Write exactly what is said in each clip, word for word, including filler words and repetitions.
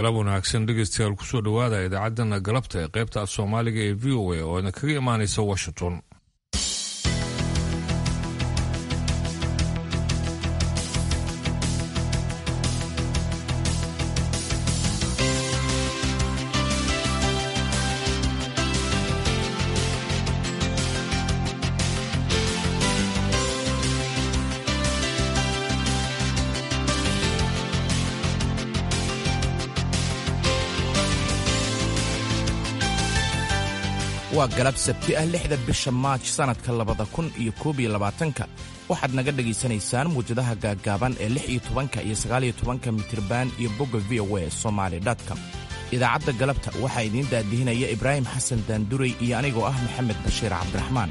galab wanaagsan dhegeystayaal kusoo dhowaada idaacadana galabta ee qaybta af soomaaliga ee v o a oo idin kaga imaanaysa washington. waa galab sabti ah lixda bisha maaj sannadka labada kun iyo koob iyo labaatanka waxaad naga dhegaysanaysaan muwjadaha gaaggaaban ee lix iyo tobanka iyo sagaal iyo tobanka mitirban iyo bogga v o a somali com. idaacadda galabta waxaa idiin daadihinaya ibraahim xasan daanduray iyo anigoo ah maxamed bashiir cabdiraxmaan.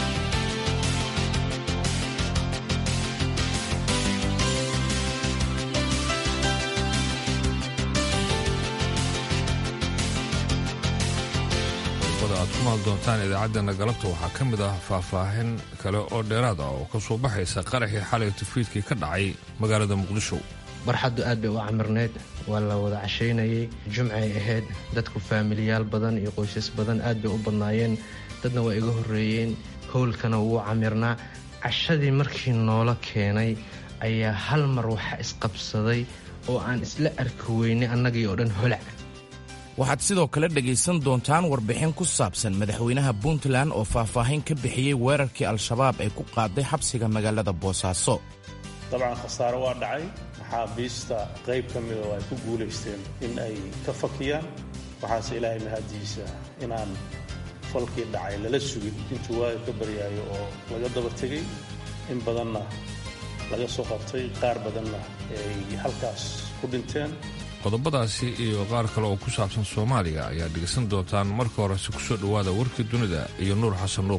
doontaan idaacadana galabta waxaa ka mid ah faahfaahin kale oo dheeraad ah oo ka soo baxaysa qaraxii xalay tafiidkii ka dhacay magaalada muqdisho. barxaddu aad bay u camirneyd, waa la wada cashaynayay, jumcay ahayd, dadku faamiliyaal badan iyo qoysas badan aad bay u badnaayeen, dadna waa iga horreeyeen, howlkana wuu camirnaa. cashadii markii noola keenay ayaa hal mar waxa isqabsaday oo aan isla arki weynay annagii oo dhan holac. waxaad sidoo kale dhegaysan doontaan warbixin ku saabsan madaxweynaha puntland oo faahfaahin ka bixiyey weerarkii al-shabaab ay ku qaaday xabsiga magaalada boosaaso. dabcan khasaaro waa dhacay, maxaabiista qayb ka mida oo ay ku guulaysteen in ay ka fakiyaan. waxaase ilaahay mahadiisa inaan falkii dhacay lala sugin intuu waaga ka baryaayo oo laga daba tegey, in badanna laga soo qabtay, qaar badanna ay halkaas ku dhinteen. qodobadaasi iyo qaar kale oo ku saabsan soomaaliga ayaa dhegaysan doontaan. marka horese ku soo dhowaada warkii dunida iyo nuur xasan nuur.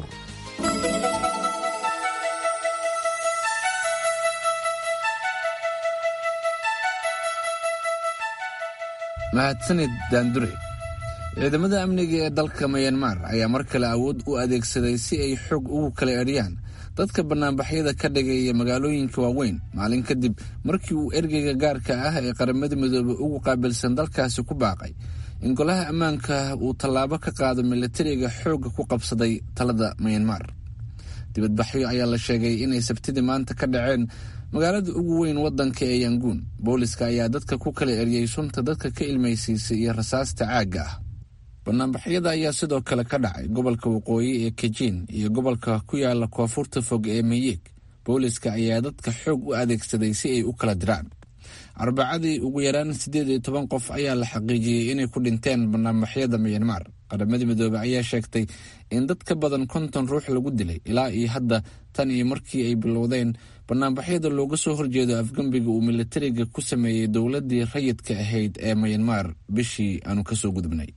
mahadsanid daandure. ciidamada amniga ee dalka mayanmar ayaa mar kale awood u adeegsaday si ay xoog ugu kala eriyaan dadka bannaanbaxyada ka dhigaya magaalooyinka waaweyn maalin kadib markii uu ergeyga gaarka ah ee qaramada midoobey ugu qaabilsan dalkaasi ku baaqay in golaha ammaanka uu tallaabo ka qaado milatariga xoogga ku qabsaday talada mayanmar. dibadbaxyo ayaa la sheegay inay sabtidii maanta ka dhaceen magaalada ugu weyn waddanka ee yanguun. booliska ayaa dadka ku kala eriyey sunta dadka ka ilmaysiisay iyo rasaasta caagga ah. bannaanbaxyada ayaa sidoo kale ka dhacay gobolka waqooyi ee kejin iyo gobolka ku yaala koonfurta fog ee meyig. booliska ayaa dadka xoog u adeegsaday si ay u kala diraan. arbacadii ugu yaraan siddeed iyo toban qof ayaa la xaqiijiyey inay ku dhinteen bannaanbaxyada mayanmar. qaramada midoobey ayaa sheegtay in dad ka badan konton ruux lagu dilay ilaa iyo hadda tan iyo markii ay bilowdeen bannaanbaxyada looga soo horjeedo afgembiga uu milatariga ku sameeyey dowladdii rayidka ahayd ee mayanmar bishii aanu kasoo gudubnay.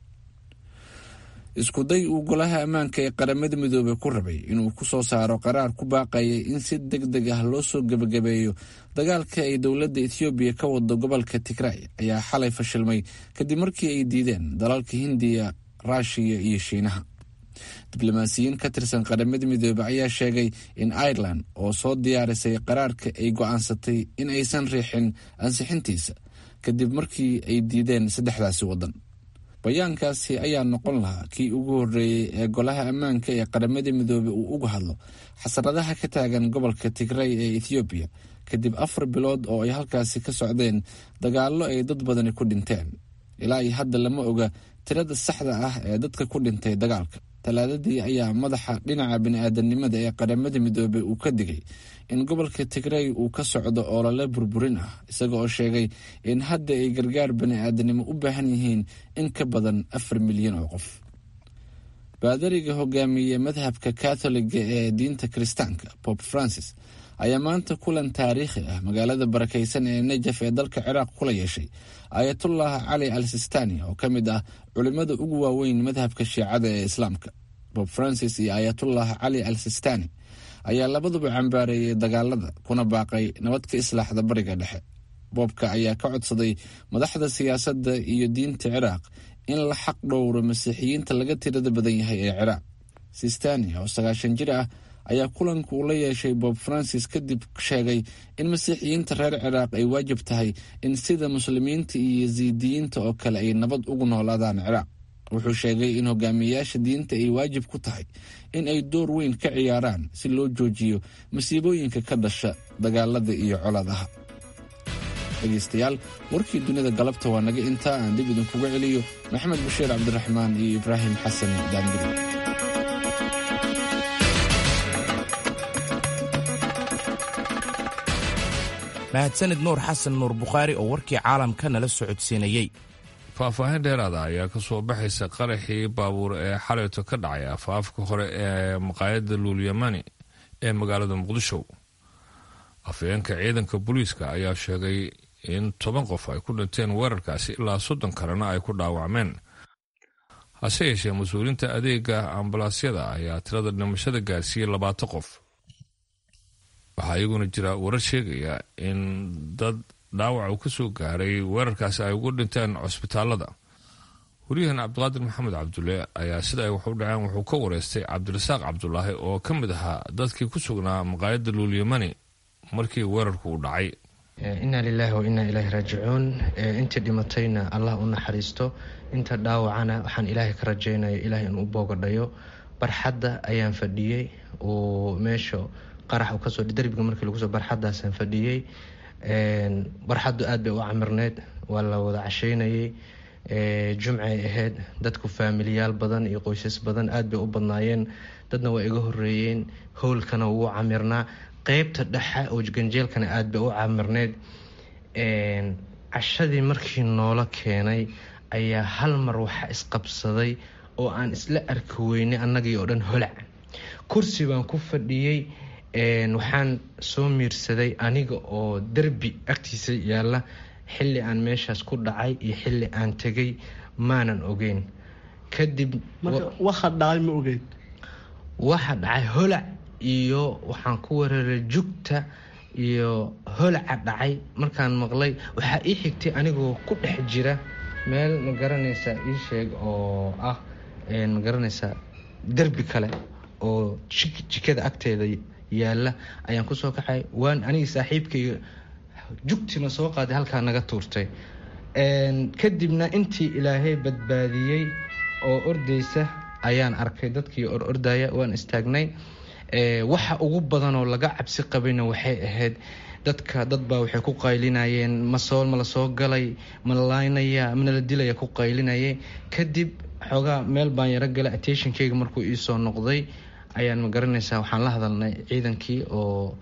iskuday uu golaha ammaanka ee qaramada midoobey ku rabay inuu ku soo saaro qaraar ku baaqaya in si deg deg ah loo soo gebagabeeyo dagaalka ay dowladda ethoobiya ka wado gobolka tigray ayaa xalay fashilmay kadib markii ay diideen dalalka hindiya, ruushiya iyo shiinaha. diblomaasiyiin ka tirsan qaramada midoobey ayaa sheegay in ireland oo soo diyaarisay qaraarka ay go'aansatay in aysan riixin ansixintiisa kadib markii ay diideen saddexdaasi waddan. bayaankaasi ayaa noqon lahaa kii ugu horreeyey ee golaha ammaanka ee qaramada midoobey uu uga hadlo xasaradaha ka taagan gobolka tigray ee ethoobiya kadib afar bilood oo ay halkaasi ka socdeen dagaallo ay dad badani ku dhinteen. ilaa iyo hadda lama oga tirada saxda ah ee dadka ku dhintay dagaalka. talaadadii ayaa madaxa dhinaca bini'aadanimada ee qaramada midoobey uu ka digay in gobolka tigray uu ka socdo olole burburin ah, isaga oo sheegay in hadda ay gargaar bini'aadanimo u baahan yihiin in ka badan afar milyan oo qof. baadariga hogaamiye madhabka katholiga ee diinta kiristaanka Pope Francis ayaa maanta kulan taariikhi ah magaalada barakaysan ee najaf ee dalka ciraaq kula yeeshay ayatullah cali al sistani oo ka mid ah culimmada ugu waaweyn madhabka shiicada ee islaamka. Pope Francis iyo ayatullah cali al sistani ayaa labaduba cambaareeyey dagaalada kuna baaqay nabad ka islaaxda bariga dhexe. boobka ayaa ka codsaday madaxda siyaasadda iyo diinta ciraaq in la xaq dhowro masiixiyiinta laga tirada badan yahay ee ciraaq. sistani oo sagaashan jir ah ayaa kulanka uu la yeeshay bob francis kadib sheegay in masiixiyiinta reer ciraaq ay waajib tahay in sida muslimiinta iyo yasiidiyiinta oo kale ay nabad ugu noolaadaan ciraaq. wuxuu sheegay in hogaamiyayaasha diinta ay waajib ku tahay in ay door weyn ka ciyaaraan si loo joojiyo masiibooyinka ka dhasha dagaalada iyo colaadaha. dhegeystayaal, warkii dunida galabta waa naga intaa. aan dib idinkuga celiyo maxamed bashiir cabdiraxmaan iyo ibraahim xasan daangiri. mahadsanid nuur xasan nuur bukhaari oo warkii caalamka nala socodsiinayey. faahfaahin dheeraada ayaa ka soo baxaysa qaraxii baabuur ee xalayto ka dhacay afaafka hore ee maqaayadda luulyamani ee magaalada muqdisho. afhayeenka ciidanka booliiska ayaa sheegay in toban qof ay ku dhinteen weerarkaasi, ilaa soddon kalena ay ku dhaawacmeen. hase yeeshee mas-uuliyiinta adeega ambalaasyada ayaa tirada dhimashada gaarsiiyey labaatan qof. waxaa iyaguna jira warar sheegaya in dad dhaawac uu ka soo gaaray weerarkaasi ay ugu dhinteen cusbitaalada. waryahan cabdiqaadir maxamed cabdulle ayaa sida ay wax u dhaceen wuxuu ka wareystay cabdirasaaq cabdulaahi oo ka mid ahaa dadkii ku sugnaa maqaayadda luulyamani markii weerarku u dhacay. inaa lilaahi wa inaa ilaahi raajicuun. intii dhimatayna allah u naxariisto, inta dhaawacana waxaan ilaahay ka rajaynaya ilaahay inuu boogadhayo. barxadda ayaan fadhiyey oo meesha qarax uu kasoo darbiga markii lagu soo barxaddaasaan fadhiyey. barxaddu aad bay u camirneyd, waa la wada casheynayay. jumcay ahayd, dadku faamiliyaal badan iyo qoysas badan aad bay u badnaayeen. dadna waa iga horeeyeen, howlkana wuu camirnaa. qeybta dhexe oo ganjeelkana aad bay u camirneyd. cashadii markii noola keenay ayaa hal mar waxa isqabsaday oo aan isla arki weynay annagii oo dhan holac. kursi baan ku fadhiyey, waxaan soo miirsaday aniga oo derbi agtiisa yaalla. xilli aan meeshaas ku dhacay iyo xilli aan tegay maanan ogeyn. kadib waxa dhacay ma ogeyn? waxa dhacay holac iyo waxaan ku weeraray jugta iyo holaca dhacay markaan maqlay. waxaa ii xigtay anigoo ku dhex jira meel ma garanaysaa ii sheeg oo ah ma garanaysaa derbi kale oo jikada agteeda yaalla ayaan kusoo kacay. waan anigii saaxiibkayga jugtina soo qaaday halkaa naga tuurtay. kadibna intii ilaahay badbaadiyey oo ordaysa ayaan arkay dadkii or ordaya. waan istaagnay. waxa ugu badanoo laga cabsi qabayna waxay ahayd dadka dadbaa waxay ku qaylinayeen masoo ma la soo galay, ma la laynaya, mana la dilaya ku qaylinayay. kadib xoogaa meel baan yaro galay. attentionkayga markuu iisoo noqday ayaan ma garanaysaa waxaan la hadalnay ciidankii oo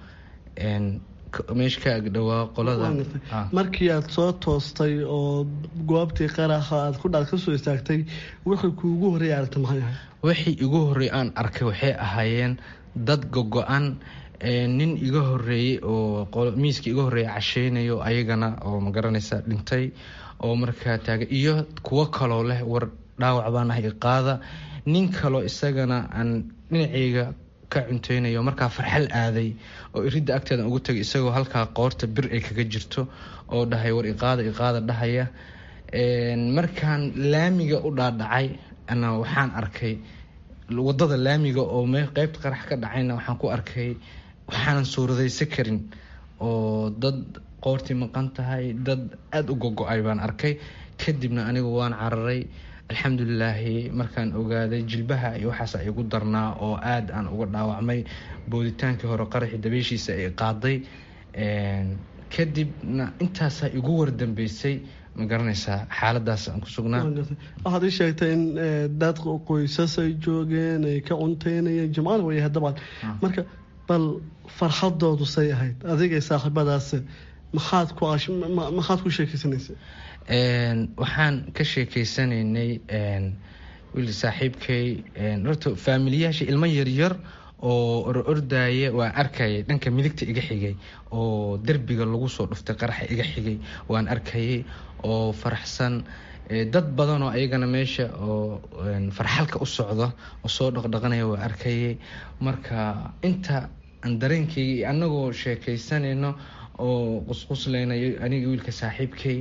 meesha ka agdhawaa qolada. markii aad soo toostay oo goobtii qaraxa aad ku dhaad ka soo istaagtay, wixii kuugu horreeyay aragta maxay ahayd? wixii igu horreey aan arkay waxay ahaayeen dad gogo-an. nin iga horeeyey oo miiska iga horeeya casheynayo ayagana oo ma garanaysaa dhintay oo markaa taaga, iyo kuwo kaloo leh war dhaawac baan ahay iqaada. nin kaloo isagana aan dhinaceyga ka cunteynayo markaa farxal aaday oo iridda agteedan ugu tagay isagoo halkaa qoorta bir ay kaga jirto oo dhahay war iqaada iqaada dhahaya. markaan laamiga u dhaadhacay ana waxaan arkay wadada laamiga oo qeybta qarax ka dhacayna waxaan ku arkay waxaanan suuradaysa karin oo dad qoortii maqan tahay, dad aada u gogo-ay baan arkay. kadibna anigu waan cararay. alxamdulilaahi markaan ogaaday jilbaha iyo waxaas igu darnaa oo aad aan uga dhaawacmay. booditaankii hore qaraxi dabeeshiisa ay qaaday. kadibna intaasaa igu wardambeysay ma garanaysaa xaaladaas aan ku sugnaa. waxaad ii sheegtay in dad qoysas ay joogeen, ay ka cunteynayeen, jimcada way ahayd dabcan. marka bal farxadoodu say ahayd adigay saaxiibadaas maxaad ku maxaad ku sheekeysanaysa? waxaan ka sheekeysanaynay wiil saaxiibkay. horta faamiliyaasha ilmo yaryar oo or ordaya waan arkayay. dhanka midigta iga xigay oo derbiga lagu soo dhuftay qaraxa iga xigay waan arkayay oo faraxsan. dad badan oo ayagana meesha oo farxalka u socda oo soo dhaqdhaqanaya waan arkayay. marka inta aan dareenkayga anagoo sheekeysanayno oo qusquslaynayo aniga wiilka saaxiibkay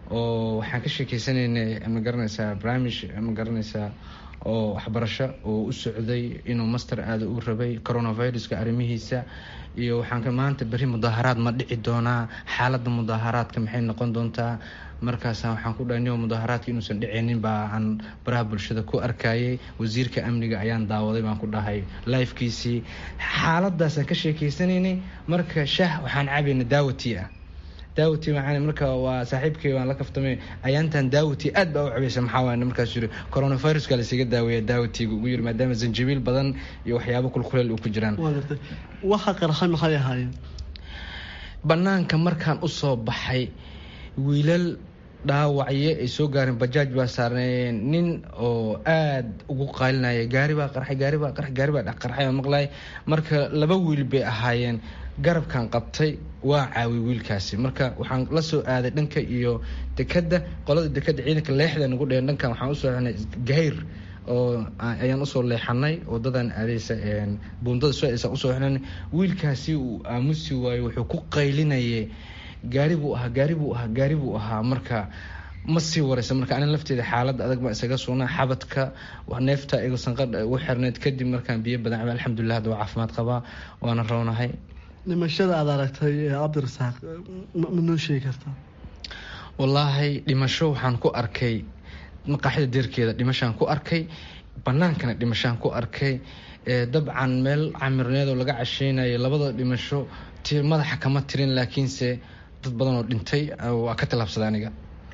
oo waxaan ka sheekeysanaynay ma garanaysaa barnaamij ma garanaysaa oo waxbarasho oo u socday inuu master aada u rabay coronaviruska arrimihiisa iyo waxaan ka maanta berri mudaaharaad ma dhici doonaa xaaladda mudaaharaadka maxay noqon doontaa markaasa waxaan ku dhahay niyo mudaaharaadka inuusan dhicinin baa aan baraha bulshada ku arkayay wasiirka amniga ayaan daawaday baan ku dhahay lifekiisii xaaladaasaan ka sheekeysanaynay marka shaah waxaan cabayna daawati ah daawati waxaan marka waa saaxiibkay waan la kaftamay ayaantan daawati aad baa u cabaysa maxaa waana markaas yiri coronaviruska la isaga daaweeya daawatiga ugu yiri maadaama zanjabiil badan iyo waxyaabo kulkuleel uu ku jiraan waxa qarxay maxay ahaayeen banaanka markaan u soo baxay wiilal dhaawacye ay soo gaareen bajaaj baa saarnayeen nin oo aad ugu qaylinaya gaari baa qarxay gaari baa qarxay gaari baa qarxay oo maqlay marka laba wiil bay ahaayeen garabkan qabtay waa caawi wiilkaasi marka waxaan la soo aaday dhanka iyo dekada qolada dekada ciidanka leexda nagu dheen dhankan waxaan usoo xirnay gahayr oo ayaan usoo leexanay wadadan aadeysa buundada soo aysan usoo xirnay wiilkaasi uu aamusi waayo wuxuu ku qaylinayay gaari buu ahaa gaari buu ahaa gaari buu ahaa marka ma sii waraysa marka anin lafteeda xaalad adag baa isaga sugnaa xabadka neefta igu sanqadha ugu xirneyd kadib markaan biyo badan cabay alxamdulilah hadda waa caafimaad qabaa waana roonahay dhimashada aad aragtay cabdirasaaq ma noo sheegi kartaa wallaahi dhimasho waxaan ku arkay maqaaxida deerkeeda dhimashaan ku arkay banaankana dhimashaan ku arkay dabcan meel camirneedoo laga casheynayo labada dhimasho madaxa kama tirin laakiinse dad badan oo dhintay waa ka tallaabsada aniga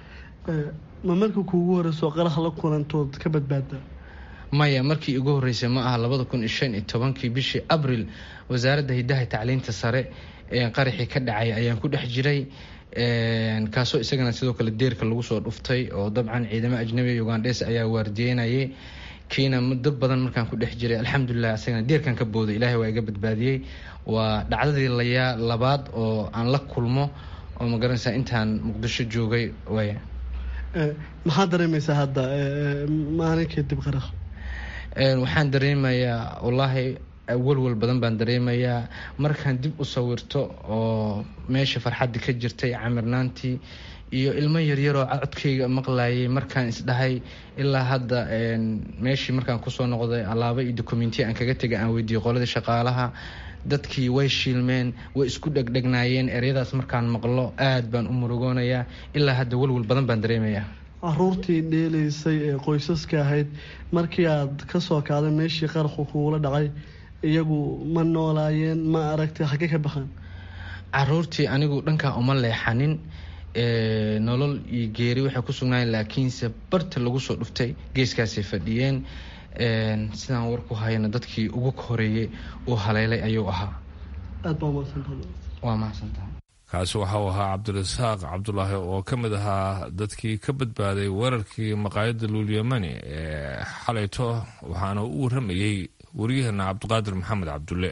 ma markii kuugu horeyso qarax la kulantood ka badbaada maya markii ugu horeysay ma aha labada kun iyo shan iyo tobankii bishii abril wasaaradda hidaha tacliinta sare ee qaraxii ka dhacay ayaan ku dhex jiray kaasoo isagana sidoo kale deerka lagu soo dhuftay oo dabcan ciidamo ajnabi ugandhes ayaa waardiyeynayay kiina muddo badan markaan ku dhex jiray alxamdulilah isagana deerkan ka booday ilaahay waa iga badbaadiyey waa dhacdadii layaa labaad oo aan la kulmo oo ma garanaysaa intaan muqdisho joogay waaya maxaad dareemaysaa hadda maalin kadib qarax waxaan dareemayaa wallaahi walwal badan baan dareemayaa markaan dib u sawirto oo meesha farxadda ka jirtay camirnaantii iyo ilmo yaryaroo codkayga maqlayay markaan isdhahay ilaa hadda meeshii markaan kusoo noqday alaaba iyo dokumentiya aan kaga tegay aan weydiiyey qoladii shaqaalaha dadkii way shiilmeen way isku dhegdhegnaayeen eryadaas markaan maqlo aad baan u murugoonayaa ilaa hadda walwal badan baan dareemayaa caruurtii dheelaysay ee qoysaska ahayd markii aad ka soo kaaday meeshii qarxu kuula dhacay iyagu ma noolaayeen ma aragtay xagee ka baxaan caruurtii anigu dhankaa uma leexanin nolol iyo geeri waxay ku sugnaayeen laakiinse barta lagu soo dhuftay geeskaasay fadhiyeen sidaan war ku hayna dadkii ugu horeeyey uu haleelay ayuu ahaa aad baa mahadsantahay waa mahadsantahay kaasi waxa uu ahaa cabdirasaaq cabdulaahi oo ka mid ahaa dadkii ka badbaaday weerarkii maqaayadda luulyamani ee xalayto waxaana u waramayey waryaheena cabdiqaadir maxamed cabdulle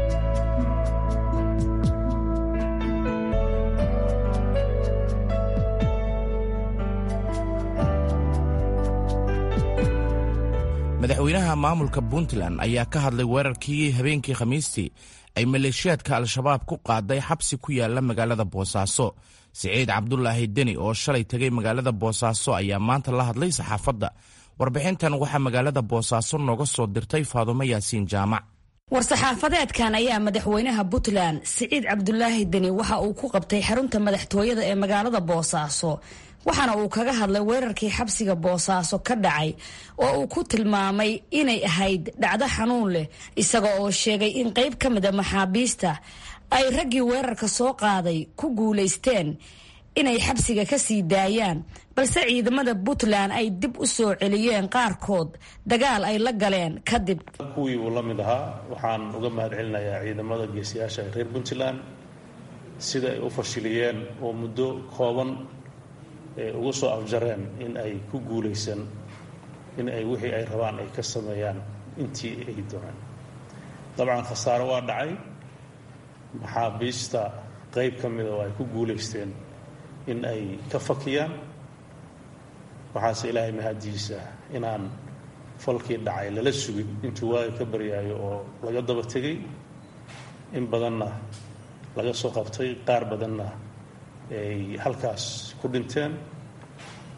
madaxweynaha maamulka puntland ayaa ka hadlay weerarkii habeenkii khamiistii ay maleeshiyaadka al-shabaab ku qaaday xabsi ku yaala magaalada boosaaso siciid cabdulaahi deni oo shalay tegay magaalada boosaaso ayaa maanta la hadlay saxaafadda warbixintan waxaa magaalada boosaaso nooga soo dirtay faadumo yaasiin jaamac war-saxaafadeedkan ayaa madaxweynaha puntland siciid cabdulaahi deni waxa uu ku qabtay xarunta madaxtooyada ee magaalada boosaaso waxaana uu kaga hadlay weerarkii xabsiga boosaaso ka dhacay oo uu ku tilmaamay inay ahayd dhacdo xanuun leh isaga oo sheegay in qayb ka mida maxaabiista ay raggii weerarka soo qaaday ku guulaysteen inay xabsiga ka sii daayaan balse ciidamada puntland ay dib u soo celiyeen qaarkood dagaal ay la galeen kadib kuwii uu la mid ahaa waxaan uga mahad celinayaa ciidamada geesiyaasha ee reer puntland sida ay u fashiliyeen oo muddo kooban ugu soo afjareen in ay ku guulaysan in ay wixii ay rabaan ay ka sameeyaan intii ay doonaan dabcan khasaaro waa dhacay maxaabiista qayb ka mida oo ay ku guulaysteen in ay ka fakiyaan waxaase ilaahay mahadiisa inaan falkii dhacay lala sugin intuu waaga ka baryaayo oo laga daba tegay in badanna laga soo qabtay qaar badanna ay halkaas ku dhinteen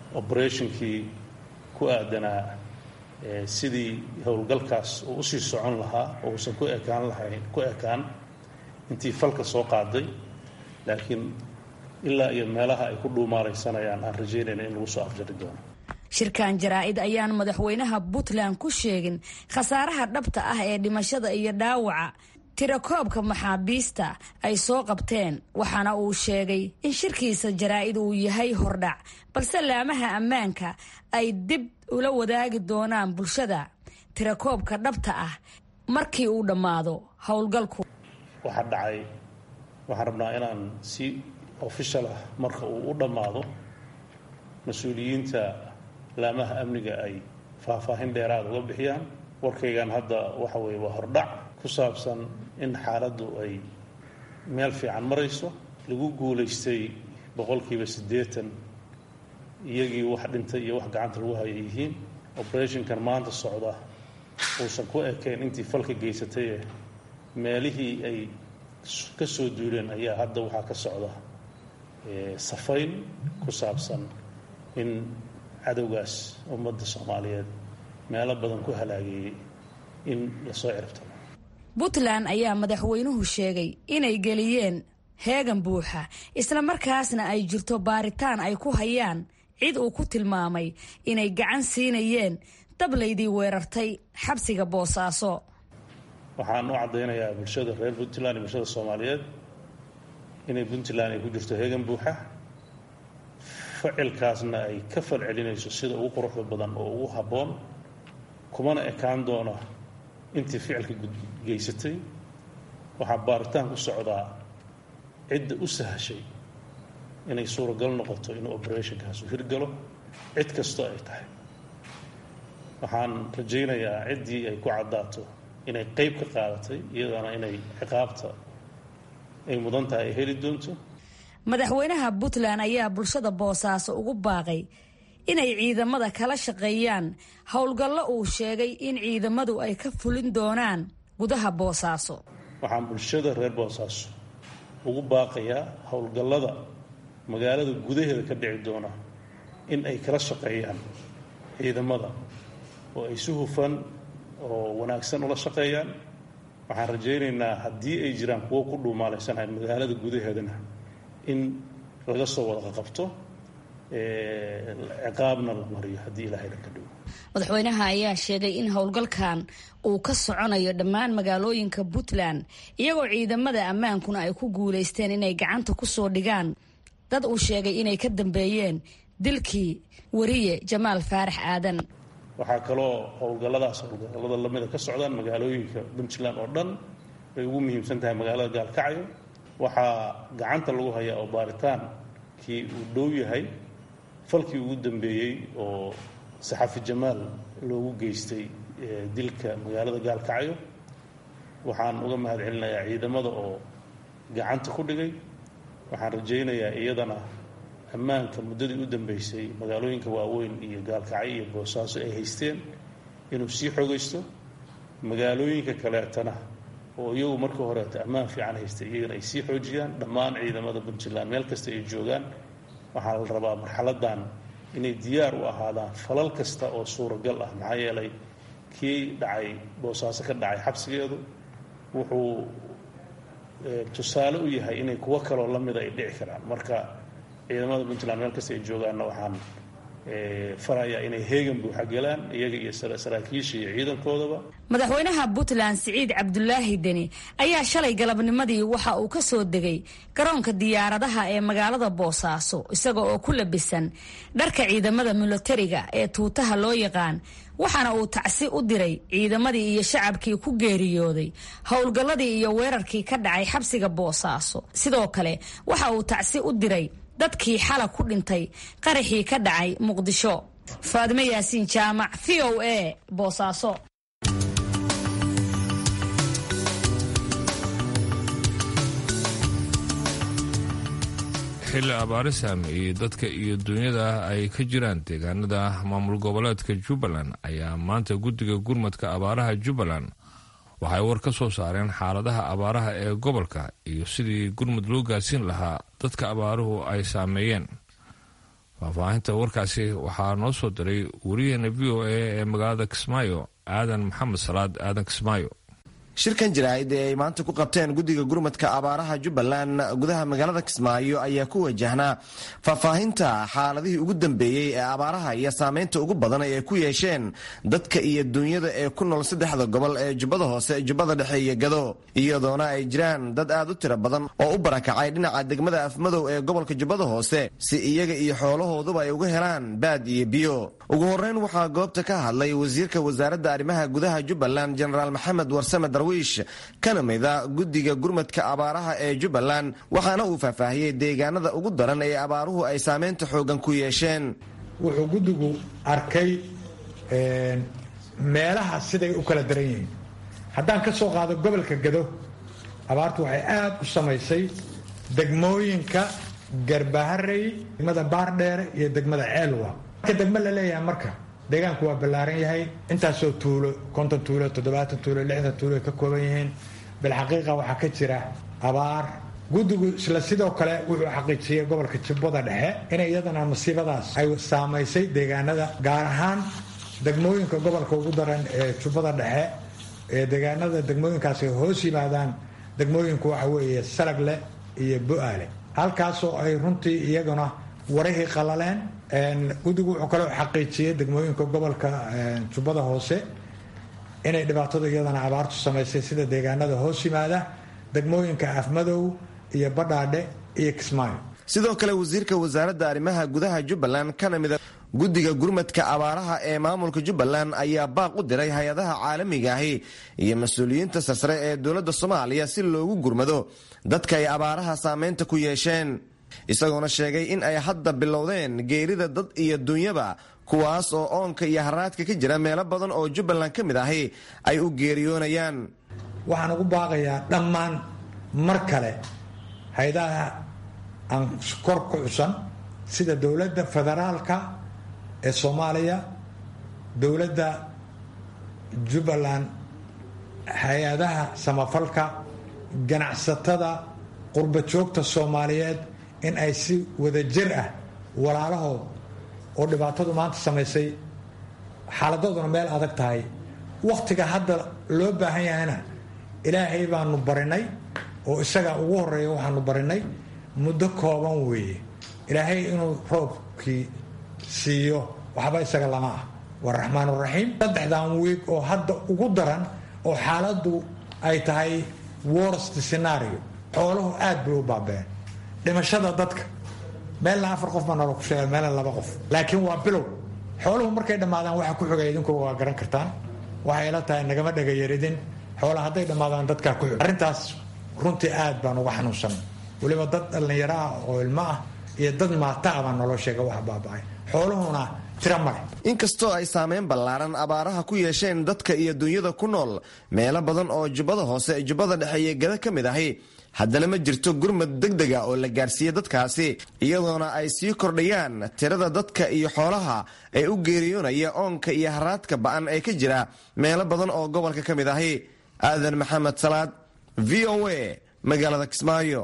operationkii ku aadanaa sidii howlgalkaas uu usii socon lahaa oo uusan ku ekaan lahayn ku ekaan intii falka soo qaaday, laakiin ilaa iyo meelaha ay ku dhuumaalaysanayaan aan rajaynayna in lagu soo afjari doono. shirkan jaraa'id ayaan madaxweynaha puntland ku sheegin khasaaraha dhabta ah ee dhimashada iyo dhaawaca tirakoobka maxaabiista ay soo qabteen, waxaana uu sheegay in shirkiisa jaraa'id uu yahay hordhac, balse laamaha ammaanka ay dib ula wadaagi doonaan bulshada tirakoobka dhabta ah markii uu dhammaado howlgalku. waxa dhacay waxaan rabnaa inaan si official ah marka uu u dhammaado mas-uuliyiinta laamaha amniga ay faahfaahin dheeraad uga bixiyaan. warkaygan hadda waxa weeye waa hordhac ku saabsan in xaaladdu ay meel fiican marayso, lagu guulaystay boqolkiiba siddeetan iyagii wax dhintay iyo wax gacanta lagu haya yihiin. operationkan maanta socda uusan ku ekayn intii falka geysatay ee meelihii ay ka soo duuleen ayaa hadda waxaa ka socda safayn ku saabsan in cadowgaas ummadda soomaaliyeed meelo badan ku halaageeyey in lasoo ciribto. puntland ayaa madaxweynuhu sheegay inay geliyeen heegan buuxa, isla markaasna ay jirto baaritaan ay ku hayaan cid uu ku tilmaamay inay gacan siinayeen dablaydii weerartay xabsiga boosaaso. waxaan u caddaynayaa bulshada reer puntland iyo bulshada soomaaliyeed inay puntland ay ku jirto heegan buuxa, ficilkaasna ay ka falcelinayso sida ugu quruxda badan oo ugu habboon, kumana ekaan doona intii ficilka geysatay. waxaa baaritaan ku socdaa cidda u sahashay inay suuragal noqoto inuu operationkaas u hirgalo, cid kastoo ay tahay. waxaan rajaynayaa ciddii ay ku caddaato inay qayb ka qaadatay iyadana inay ciqaabta ay mudan tahay ay heli doonto. madaxweynaha puntland ayaa bulshada boosaaso ugu baaqay inay ciidamada kala shaqeeyaan howlgallo uu sheegay in ciidamadu ay ka fulin doonaan gudaha boosaaso. waxaan bulshada reer boosaaso ugu baaqayaa howlgallada magaalada gudaheeda ka dhici doona in ay kala shaqeeyaan ciidamada oo ay si hufan oo wanaagsan ula shaqeeyaan. waxaan rajaynaynaa haddii ay jiraan kuwo ku dhuumaalaysanaya magaalada gudaheedana in laga soo wada qabto, ciqaabna la mariyo haddii ilaahay dhan ka dhigo. madaxweynaha ayaa sheegay in howlgalkan uu ka soconayo dhammaan magaalooyinka puntland, iyagoo ciidamada ammaankuna ay ku guulaysteen inay gacanta ku soo dhigaan dad uu sheegay inay ka dambeeyeen dilkii wariye jamaal faarax aadan. waxaa kaloo howlgalladaas howlgallada lamida ka socdaan magaalooyinka puntland oo dhan, bay ugu muhiimsan tahay magaalada gaalkacyo. waxaa gacanta lagu hayaa oo baaritaankii uu dhow yahay falkii ugu dambeeyey oo saxafi jamaal loogu geystay dilka magaalada gaalkacyo. waxaan uga mahad celinayaa ciidamada oo gacanta ku dhigay. waxaan rajaynayaa iyadana ammaanka muddadii u dambeysay magaalooyinka waaweyn iyo gaalkacyo iyo boosaaso ay haysteen inuu sii xoogaysto. magaalooyinka kaleetana oo iyagu markii horeeta ammaan fiican haystay iyagana ay sii xoojiyaan. dhammaan ciidamada puntland meel kasta ay joogaan waxaa la rabaa marxaladan inay diyaar u ahaadaan falal kasta oo suuragal ah. maxaa yeelay kii dhacay boosaaso ka dhacay xabsigeedu wuxuu tusaale u yahay inay kuwo kaloo lamida ay dhici karaan. marka ciidamada puntland meel kasta ay joogaanna waxaan farayaa inay heegan buuxa galaan iyaga iyo saraakiisha iyo ciidankoodaba. madaxweynaha puntland siciid cabdulaahi deni ayaa shalay galabnimadii waxa uu ka soo degay garoonka diyaaradaha ee magaalada boosaaso isaga oo ku labisan dharka ciidamada milatariga ee tuutaha loo yaqaan, waxaana uu tacsi u diray ciidamadii iyo shacabkii ku geeriyooday howlgalladii iyo weerarkii ka dhacay xabsiga boosaaso. sidoo kale waxa uu tacsi u diray dadkii xala ku dhintay qaraxii ka dhacay muqdisho. faadime yaasiin jaamac, v o a, boosaaso. xilli abaari saameeyey dadka iyo dunyada ay ka jiraan deegaanada maamul goboleedka jubbaland ayaa maanta guddiga gurmadka abaaraha jubbaland waxay war ka soo saareen xaaladaha abaaraha ee gobolka iyo sidii gurmud loo gaarsiin lahaa dadka abaaruhu ay saameeyeen. faahfaahinta warkaasi waxaa noo soo diray wariyaheena v o a ee magaalada kismaayo aadan maxamed salaad aadan kismaayo. shirkan jaraa'id ee ay maanta ku qabteen guddiga gurmadka abaaraha jubbaland gudaha magaalada kismaayo ayaa ku wajahnaa faahfaahinta xaaladihii ugu dambeeyey ee abaaraha iyo saameynta ugu badan ay ku yeesheen dadka iyo duunyada ee ku nool saddexda gobol ee jubbada hoose jubbada dhexe iyo gado iyadoona ay jiraan dad aad u tiro badan oo u barakacay dhinaca degmada afmadow ee gobolka jubbada hoose si iyaga iyo xoolahooduba ay uga helaan baad iyo biyo. ugu horeyn waxaa goobta ka hadlay wasiirka wasaaradda arrimaha gudaha jubbaland jenaraal maxamed warsame darwiish kana mida guddiga gurmadka abaaraha ee jubbaland waxaana uu faahfaahiyey deegaanada ugu daran ee abaaruhu ay saameynta xoogan ku yeesheen. wuxuu guddigu arkay meelaha siday u kala daran yihiin. haddaan ka soo qaado gobolka gado abaartu waxay aad u samaysay degmooyinka garbaharey, degmada baardheere iyo degmada ceelwa. marka degmo la leeyahay marka deegaanku waa ballaaran yahay, intaasoo tuulo konton tuulo toddobaatan tuulo lixdan tuulo ay ka kooban yihiin. bilxaqiiqa waxaa ka jira abaar. guddigu isla sidoo kale wuxuu xaqiijiyey gobolka jubbada dhexe in iyadana masiibadaas ay saamaysay deegaanada, gaar ahaan degmooyinka gobolka ugu daran ee jubbada dhexe ee deegaanada degmooyinkaas ay hoos yimaadaan degmooyinku waxa weeye Salagle iyo Bu'aale, halkaasoo ay runtii iyaguna warihii qalaleen. guddigu wuxuu kaloo xaqiijiyey degmooyinka gobolka jubbada hoose inay dhibaatada iyadana abaartu samaysay sida deegaanada hoos yimaada degmooyinka afmadow iyo badhaadhe iyo kismaayo. sidoo kale wasiirka wasaaradda arrimaha gudaha jubbaland kana mida guddiga gurmadka abaaraha ee maamulka jubbaland ayaa baaq u diray hay-adaha caalamiga ahi iyo mas-uuliyiinta sarsare ee dowladda soomaaliya si loogu gurmado dadka ay abaaraha saameynta ku yeesheen, isagoona sheegay in ay hadda bilowdeen geerida dad iyo dunyaba kuwaas oo oonka iyo haraadka ka jira meelo badan oo jubbaland ka mid ahi ay u geeriyoonayaan. waxaan ugu baaqayaa dhammaan mar kale hay-adaha aan kor ku xusan sida dowladda federaalka ee soomaaliya, dowladda jubbaland, hay-adaha samafalka, ganacsatada, qurba joogta soomaaliyeed in ay si wadajir ah walaalahood oo dhibaatadu maanta samaysay xaaladooduna meel adag tahay, wakhtiga hadda loo baahan yahayna ilaahay baanu barinay oo isaga ugu horeeya waxaanu barinay muddo kooban weeye. ilaahay inuu roobkii siiyo waxba isaga lama ah. waa raxmaan raxiim. saddexdan wiig oo hadda ugu daran oo xaaladdu ay tahay worst scenario, xooluhu aad bay u baabeen. dhimashada dadka meelna afar qof baa nolo ku sheegay, meelna laba qof, laakiin waa bilow. xooluhu markay dhammaadaan waxa ku xigay idinku waa garan kartaan. waxay ila tahay nagama dhagayaridin. xoolaha hadday dhammaadaan dadkaa ku xig. arrintaas runtii aad baan uga xanuunsan. weliba dad dhallinyaro ah oo ilmo ah iyo dad maata ah baa naloo sheega wax baaba'ay. xooluhuna tira male. inkastoo ay saameyn ballaaran abaaraha ku yeesheen dadka iyo dunyada ku nool meelo badan oo jubbada hoose jubbada dhexe iyo gada ka mid ahi, haddana ma jirto gurmad degdega oo la gaarsiiyey dadkaasi, iyadoona ay sii kordhayaan tirada dadka iyo xoolaha ee u geeriyoonaya oonka iyo haraadka ba'an ee ka jira meelo badan oo gobolka ka mid ahi. aadan maxamed salaad, v o a, magaalada Kismaayo.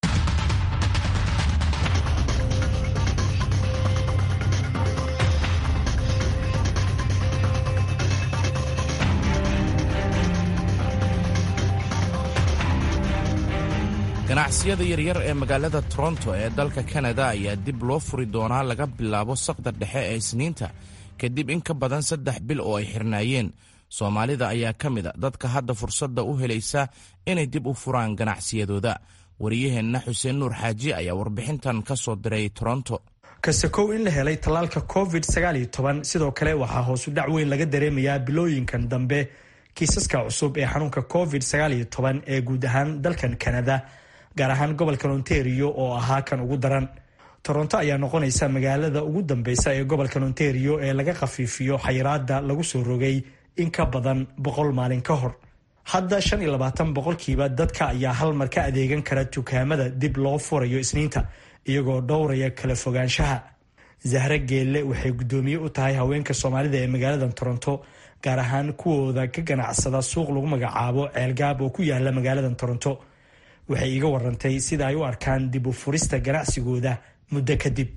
ganacsiyada yaryar ee magaalada Toronto ee dalka Canada ayaa dib loo furi doonaa laga bilaabo saqda dhexe ee Isniinta kadib in ka badan saddex bil oo ay xirnaayeen. Soomaalida ayaa ka mid a dadka hadda fursadda u helaysa inay dib u furaan ganacsiyadooda. wariyaheenna Xuseen Nuur Xaaji ayaa warbixintan ka soo diray Toronto. kasakow in la helay tallaalka covid sagaal iyo toban sidoo kale waxaa hoos u dhac weyn laga dareemayaa bilooyinkan dambe kiisaska cusub ee xanuunka covid sagaal iyo toban ee guud ahaan dalkan Canada, gaar ahaan gobolka Ontario oo ahaa kan ugu daran. Toronto ayaa noqonaysa magaalada ugu dambeysa ee gobolka Ontario ee laga khafiifiyo xayiraadda lagu soo rogay in ka badan boqol maalin ka hor. hadda shan iyo labaatan boqolkiiba dadka ayaa hal mar ka adeegan kara dukaamada dib loo furayo Isniinta iyagoo dhowraya kala fogaanshaha. Zahra Geelle waxay gudoomiye u tahay haweenka Soomaalida ee magaalada Toronto, gaar ahaan kuwooda ka ganacsada suuq lagu magacaabo Ceelgaab oo ku yaala magaalada Toronto. waxay iga warantay sida ay u arkaan dib u furista ganacsigooda muddo kadib.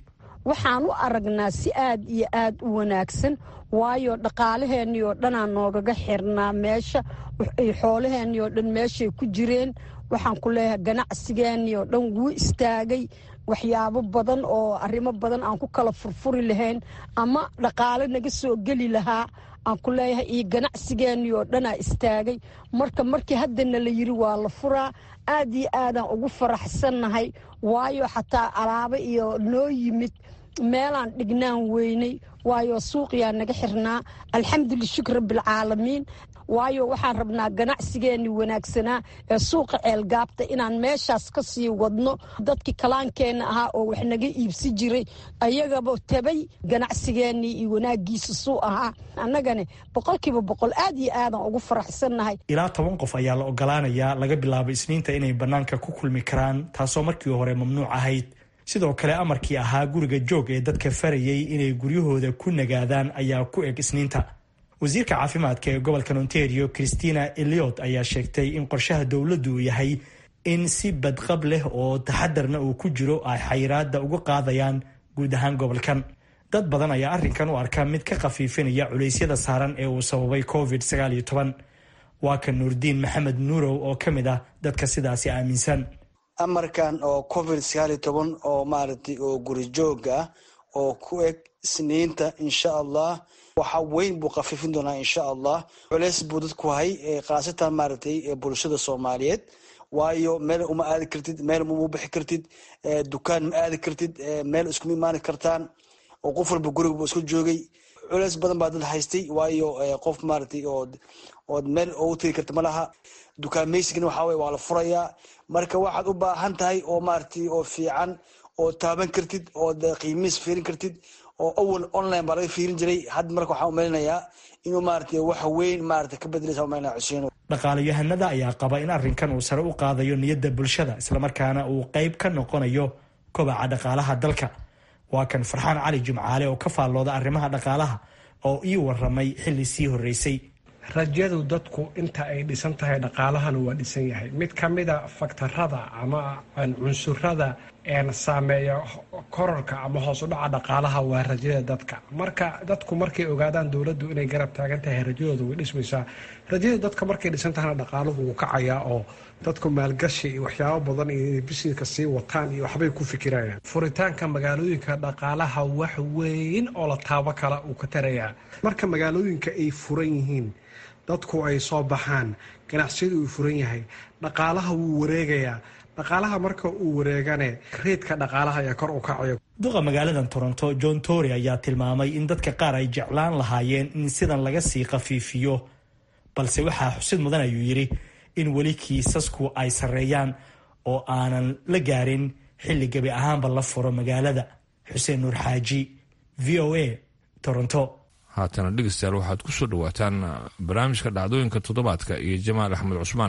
waxaan u aragnaa si aad iyo aad u wanaagsan waayo dhaqaalaheennii oo dhanaa noogaga xirnaa meesha xoolaheennii oo dhan meeshay ku jireen waxaan ku leeyahay ganacsigeennii oo dhan wuu istaagay waxyaabo badan oo arrimo badan aan ku kala furfuri lahayn ama dhaqaale naga soo geli lahaa aan ku leeyahay iyo ganacsigeennii oo dhanaa istaagay marka markii haddana la yidhi waa la furaa aad iyo aadaan ugu faraxsannahay waayo xataa alaabo iyo noo yimid meelaan dhignaan weynay waayo suuqiyaa naga xirnaa alxamdulillah shukr rabbilcaalamiin waayo waxaan rabnaa ganacsigeennii wanaagsanaa ee suuqa ceelgaabta inaan meeshaas ka sii wadno dadkii kalaankeenna ahaa oo wax naga iibsi jiray ayagaba tabay ganacsigeennii iyo wanaaggiisa suu ahaa annagane boqolkiiba boqol aad iyo aadan ugu faraxsannahay ilaa toban qof ayaa la ogolaanayaa laga bilaabo isniinta inay bannaanka ku kulmi karaan taasoo markii hore mamnuuc ahayd sidoo kale amarkii ahaa guriga joog ee dadka farayay inay guryahooda ku nagaadaan ayaa ku eg isniinta wasiirka caafimaadka ee gobolka Ontario Christina Elliott ayaa sheegtay in qorshaha dowladdu uu yahay in si badqab leh oo taxadarna uu ku jiro ay xayiraadda uga qaadayaan guud ahaan gobolkan dad badan ayaa arrinkan u arka mid ka khafiifinaya culeysyada saaran ee uu sababay covid sagaal iyo toban waa kan Nuurdiin Maxamed Nuurow oo ka mid ah dadka sidaasi aaminsan amarkan oo covid sagaal iyo toban oo maaragtay oo guri joog ah oo ku eg isniinta insha Allah waxa weyn buu khafiifin doonaa insha Allah culeys buu dadku hay qaasatan maaragtay bulshada Soomaaliyeed waayo meel uma aadi kartid meel uma bixi kartid dukaan ma aadi kartid meel isku imaan kartaan oo qof walba guriga isku joogay culeys badan baa dad haystay waayo qof maaragtay oo oo meel oo tiri karta malaha dukaameysigana waxa way waa la furayaa marka waxaad u baahan tahay oo maaragtay oo fiican oo taaban kartid oo qiimihiis fiirin kartid oo awal online baa laga fiirin jiray had marka waxaan u malinayaa inuu maaragtay wax weyn maaragtay ka bedelaysa u malinayaa Xuseen dhaqaalayahanada ayaa qaba in arrinkan uu sare u qaadayo niyadda bulshada isla markaana uu qayb ka noqonayo kobaca dhaqaalaha dalka waa kan Farxaan Cali Jimcaale oo ka faallooda arrimaha dhaqaalaha oo ii waramay xilli sii horeysay rajadu dadku inta ay dhisan tahay dhaqaalahana waa dhisan yahay mid ka mid a faktarada ama cunsurada een saameeya kororka ama hoos u dhaca dhaqaalaha waa rajada dadka marka dadku markay ogaadaan dowladdu inay garab taagan tahay rajadooda way dhismaysaa rajada dadka markay dhisan tahayna dhaqaaluhu wuu kacayaa oo dadku maalgashi iyo waxyaabo badan iyo bisineska sii wataan iyo waxbay ku fikirayaan furitaanka magaalooyinka dhaqaalaha wax weyn oo la taabo kala uu ka tarayaa marka magaalooyinka ay furan yihiin dadku ay soo baxaan ganacsiyadu uu furan yahay dhaqaalaha wuu wareegayaa dhaqaalaha marka uu wareegane reedka dhaqaalaha ayaa kor u kacayo duqa magaalada Toronto John Tory ayaa tilmaamay in dadka qaar ay jeclaan lahaayeen in sidan laga sii khafiifiyo balse waxaa xusid mudan ayuu yiri in weli kiisasku ay sareeyaan oo aanan la gaarin xilli gabi ahaanba la furo magaalada Xuseen Nuur Xaaji V O A Toronto haatana dhegeystayaal waxaad ku soo dhawaataan barnaamijka dhacdooyinka toddobaadka iyo Jamaal Axmed Cusmaan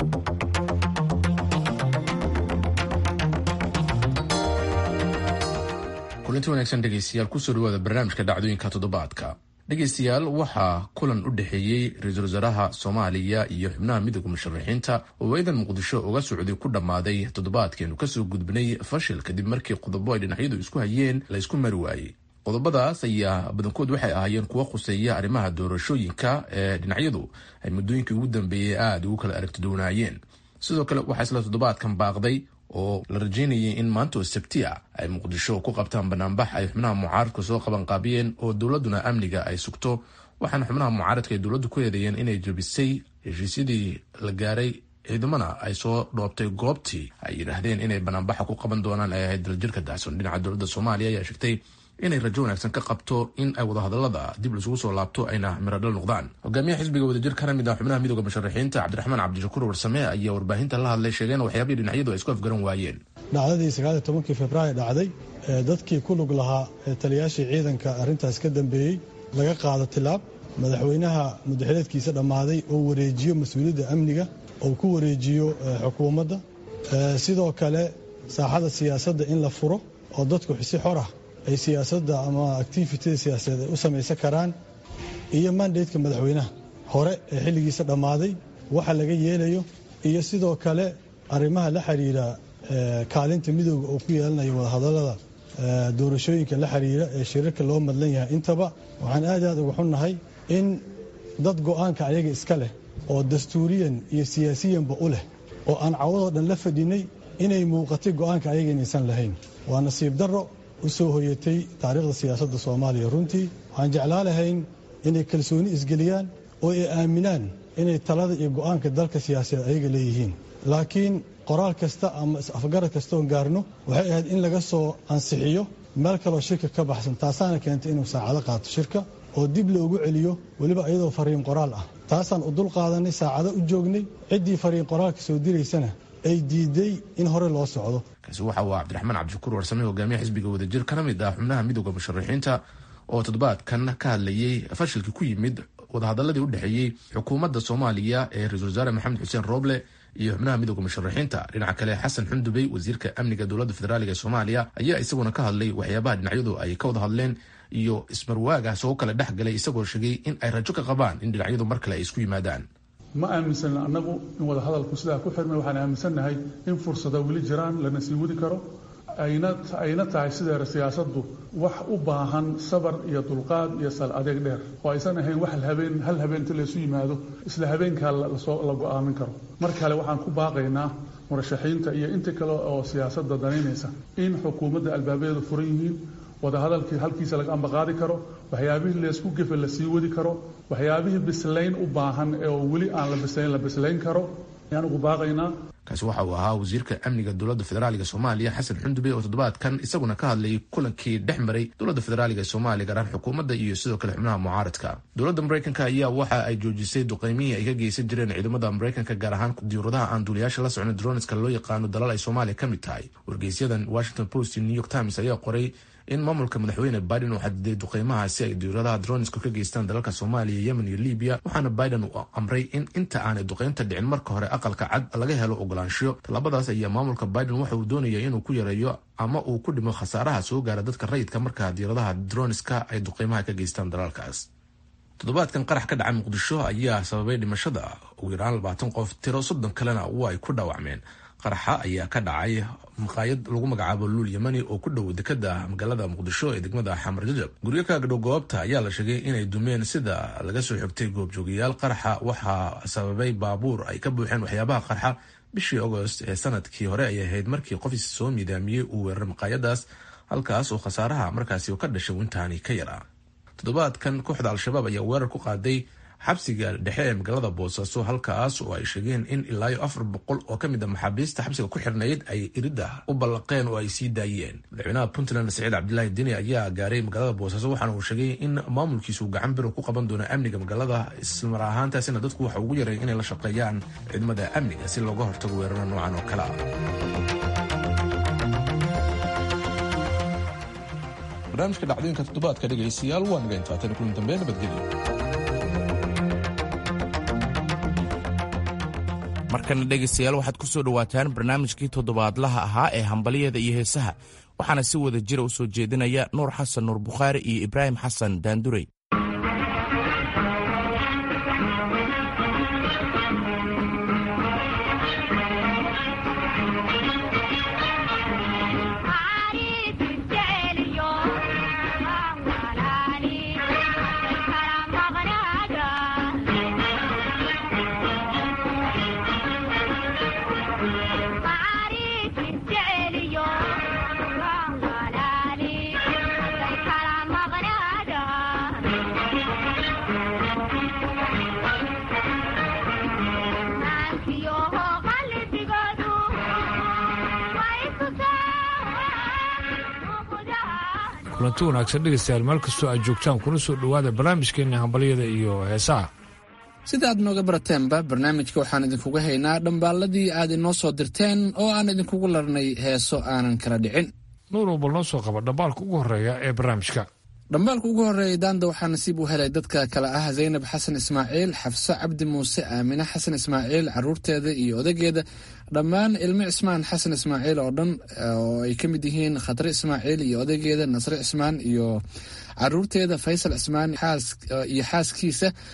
kulanti wanaagsan dhegeystayaal kusoo dhawaada barnaamijka dhacdooyinka toddobaadka dhegeystayaal waxaa kulan u dhexeeyey ra-iisul wasaaraha Soomaaliya iyo xubnaha midowga musharaxiinta oo ciidan Muqdisho uga socday ku dhammaaday toddobaadkeenu kasoo gudbinay fashil kadib markii qodobo ay dhinacyadu isku hayeen la isku mari waayey qodobadaas ayaa badankood waxay ahaayeen kuwa khuseeya arrimaha doorashooyinka ee dhinacyadu ay muddooyinkii ugu dambeeyey aada ugu kala aragtidoonaayeen sidoo kale waxaa isla toddobaadkan baaqday oo la rajeynayay in maanta oo sabti ah ay Muqdisho ku qabtaan banaanbax ay xubnaha mucaaradka soo qaban qaabiyeen oo dowladuna amniga ay sugto waxaana xubnaha mucaaradka ay dowladdu ku eedeeyeen inay jabisay heshiisyadii la gaaray ciidamana ay soo dhoobtay goobtii ay yidhaahdeen inay banaanbaxa ku qaban doonaan ay ahayd daljirka dacson dhinaca dowladda Soomaaliya ayaa sheegtay inay rajo wanaagsan ka qabto in ay wadahadalada dib isugu soo laabto ayna miradhal noqdaan hogaamiyaha xisbiga wadajir ka mid ah xubnaha midowga musharaxiinta Cabdiraxmaan Cabdishakuur Warsame ayaa warbaahinta la hadlay sheegeen waxyaabihii dhinacyadu ay isku afgaran waayeen dhacdadii sagaal iyo tobankii Febraayo dhacday dadkii ku lug lahaa taliyaashii ciidanka arrintaas ka dambeeyey laga qaado tilaab madaxweynaha muddaxileedkiisa dhammaaday oo wareejiyo mas-uuliyadda amniga oo ku wareejiyo xukuumadda sidoo kale saaxada siyaasadda in la furo oo dadku si xor ah ay siyaasadda ama activityada siyaasadeed ay u samaysan karaan iyo mandateka madaxweynaha hore ee xilligiisa dhammaaday waxa laga yeelayo iyo sidoo kale arrimaha la xiriira kaalinta midowga oo ku yeelanayo wadahadallada doorashooyinka la xiriira ee shirarka loo madlan yahay intaba waxaan aad aad uga xunnahay in dad go'aanka ayaga iska leh oo dastuuriyan iyo siyaasiyanba u leh oo aan cawadoo dhan la fadhinay inay muuqatay go'aanka ayaga inaysan lahayn waa nasiib darro u soo hoyatay taariikhda siyaasadda soomaaliya runtii waxaan jeclaa lahayn inay kalsooni isgeliyaan oo ay aaminaan inay talada iyo go'aanka dalka siyaasadeed ayaga leeyihiin laakiin qoraal kasta ama is-afgarad kastaoon gaarno waxay ahayd in laga soo ansixiyo meel kaloo shirka ka baxsan taasaana keentay inuu saacado qaato shirka oo dib loogu celiyo weliba iyadoo fariin qoraal ah taasaan u dul qaadanay saacado u joognay ciddii fariin qoraalka soo diraysana ay diiday in hore loo socdo kaasi waxa uu cabdiraxmaan cabdishakuur warsame hogaamiyaha xisbiga wadajir kana mid ah xubnaha midooda musharaxiinta oo toddobaadkan ka hadlayey fashilkii ku yimid wadahadaladii u dhexeeyey xukuumadda soomaaliya ee ra-iisul wasaare maxamed xuseen rooble iyo xubnaha midooda musharaxiinta. dhinaca kale xasan xundubey wasiirka amniga dowladda federaaliga ee soomaaliya ayaa isaguna ka hadlay waxyaabaha dhinacyadu ay ka wada hadleen iyo ismarwaaga soo kale dhex galay isagoo sheegay in ay rajo ka qabaan in dhinacyadu mar kale ay isku yimaadaan. ma aaminsanna annagu in wadahadalku sidaa ku xirmay waxaan aaminsannahay in fursada weli jiraan lana sii wadi karo ayna tahay sideera siyaasaddu wax u baahan sabar iyo dulqaad iyo sal adeeg dheer oo aysan ahayn wax habeen hal habeen inta laysu yimaado isla habeenkaa lasoo la go'aamin karo. mar kale waxaan ku baaqaynaa murashaxiinta iyo inta kale oo siyaasadda danaynaysa in xukuumadda albaabadeedu furan yihiin wadahadalkii halkiisa laga ambaqaadi karo waxyaabihii laysku gefe la sii wadi karo waxyaabihii bislayn u baahan ee oo weli aan la bislayn la bislayn karo ayaan ugu baaqaynaa. kaasi waxa uu ahaa wasiirka amniga dowladda federaaliga soomaaliya xasan xundubey oo toddobaadkan isaguna ka hadlayay kulankii dhex maray dowladda federaaliga ee soomaaliya gaar ahaan xukuumadda iyo sidoo kale xubnaha mucaaradka. dowladda maraykanka ayaa waxa ay joojisay duqeymihii ay ka geysan jireen ciidamada maraykanka gaar ahaan diyauradaha aan duuliyaasha la socon droniska loo yaqaano dalal ay soomaaliya ka mid tahay. wargeysyadan washington post iyo new york times ayaa qoray in maamulka madaxweyne biden uu xadiday duqeymaha si ay diyauradaha droniska ka geystaan dalalka soomaaliya yemen iyo libiya waxaana biden uu amray in inta aanay duqeynta dhicin marka hore aqalka cad laga helo ogolaanshiyo. tallaabadaas ayaa maamulka biden waxa uu doonaya inuu ku yareeyo ama uu ku dhimo khasaaraha soo gaara dadka rayidka marka diyauradaha droniska ay duqeymaha ka geystaan dalalkaas. toddobaadkan qarax ka dhacay muqdisho ayaa sababay dhimashada ugu yaraan labaatan qof tiro soddon kalena waa ay ku dhaawacmeen. qaraxa ayaa ka dhacay maqaayad lagu magacaabo luul yamani oo ku dhow dekada magaalada muqdisho ee degmada xamar jajab. guryo kaagdhow goobta ayaa la sheegay inay dumeen sida laga soo xigtay goobjoogayaal. qaraxa waxaa sababay baabuur ay ka buuxeen waxyaabaha qarxa bishii agost ee sanadkii hore ay ahayd markii qof is soo miidaamiyey uu weeraray maqaayadaas halkaas oo khasaaraha markaasi ka dhashay intaani ka yaraa. toddobaadkan kooxda al-shabaab ayaa weerar ku qaaday xabsiga dhexe ee magaalada boosaaso halkaas oo ay sheegeen in ilaa iyo afar boqol oo ka mid a maxaabiista xabsiga ku xirnayd ay irida u ballaqeen oo ay sii daayeen. madaxweynaha puntland saciid cabdilaahi deni ayaa gaaray magaalada boosaaso waxaana uu sheegay in maamulkiisu gacan biro ku qaban doono amniga magaalada islamar ahaantaasina dadku waxa ugu yaray inay la shaqeeyaan ciidamada amniga si looga hortago weeraro noocan oo kale ah. barnaamijka dhacdooyinka toddobaadka dhegaystayaal waa naga intaatan kulan dambe nabadgelyo. markana dhegaystayaal waxaad ku soo dhowaataan barnaamijkii toddobaadlaha ahaa ee hambalyada iyo heesaha waxaana si wada jira u soo jeedinaya nuur xasan nuur bukhaari iyo ibraahim xasan daandurey. kulanti wanaagsan dhegaystayaal meel kastoo aad joogtaan kuna soo dhowaada barnaamijkeena hambalyada iyo heesaha. sida aad nooga barateenba barnaamijka waxaan idinkuga haynaa dhambaalladii aad inoo soo dirteen oo aan idinkugu larnay heeso aanan kala dhicin. nuurow bal noo soo qaba dhambaalka ugu horreeya ee barnaamijka. dhambaalka ugu horreeya daanda waxaa nasiib u helay dadka kale ah zaynab xasan ismaaciil, xafso cabdi muuse, aamine xasan ismaaciil, caruurteeda iyo odageeda, dhammaan ilmo cismaan xasan ismaaciil oo dhan oo ay ka mid yihiin khadre ismaaciil iyo odageeda, nasre cismaan iyo caruurteeda, faysal cismaan iyo xaaskiisa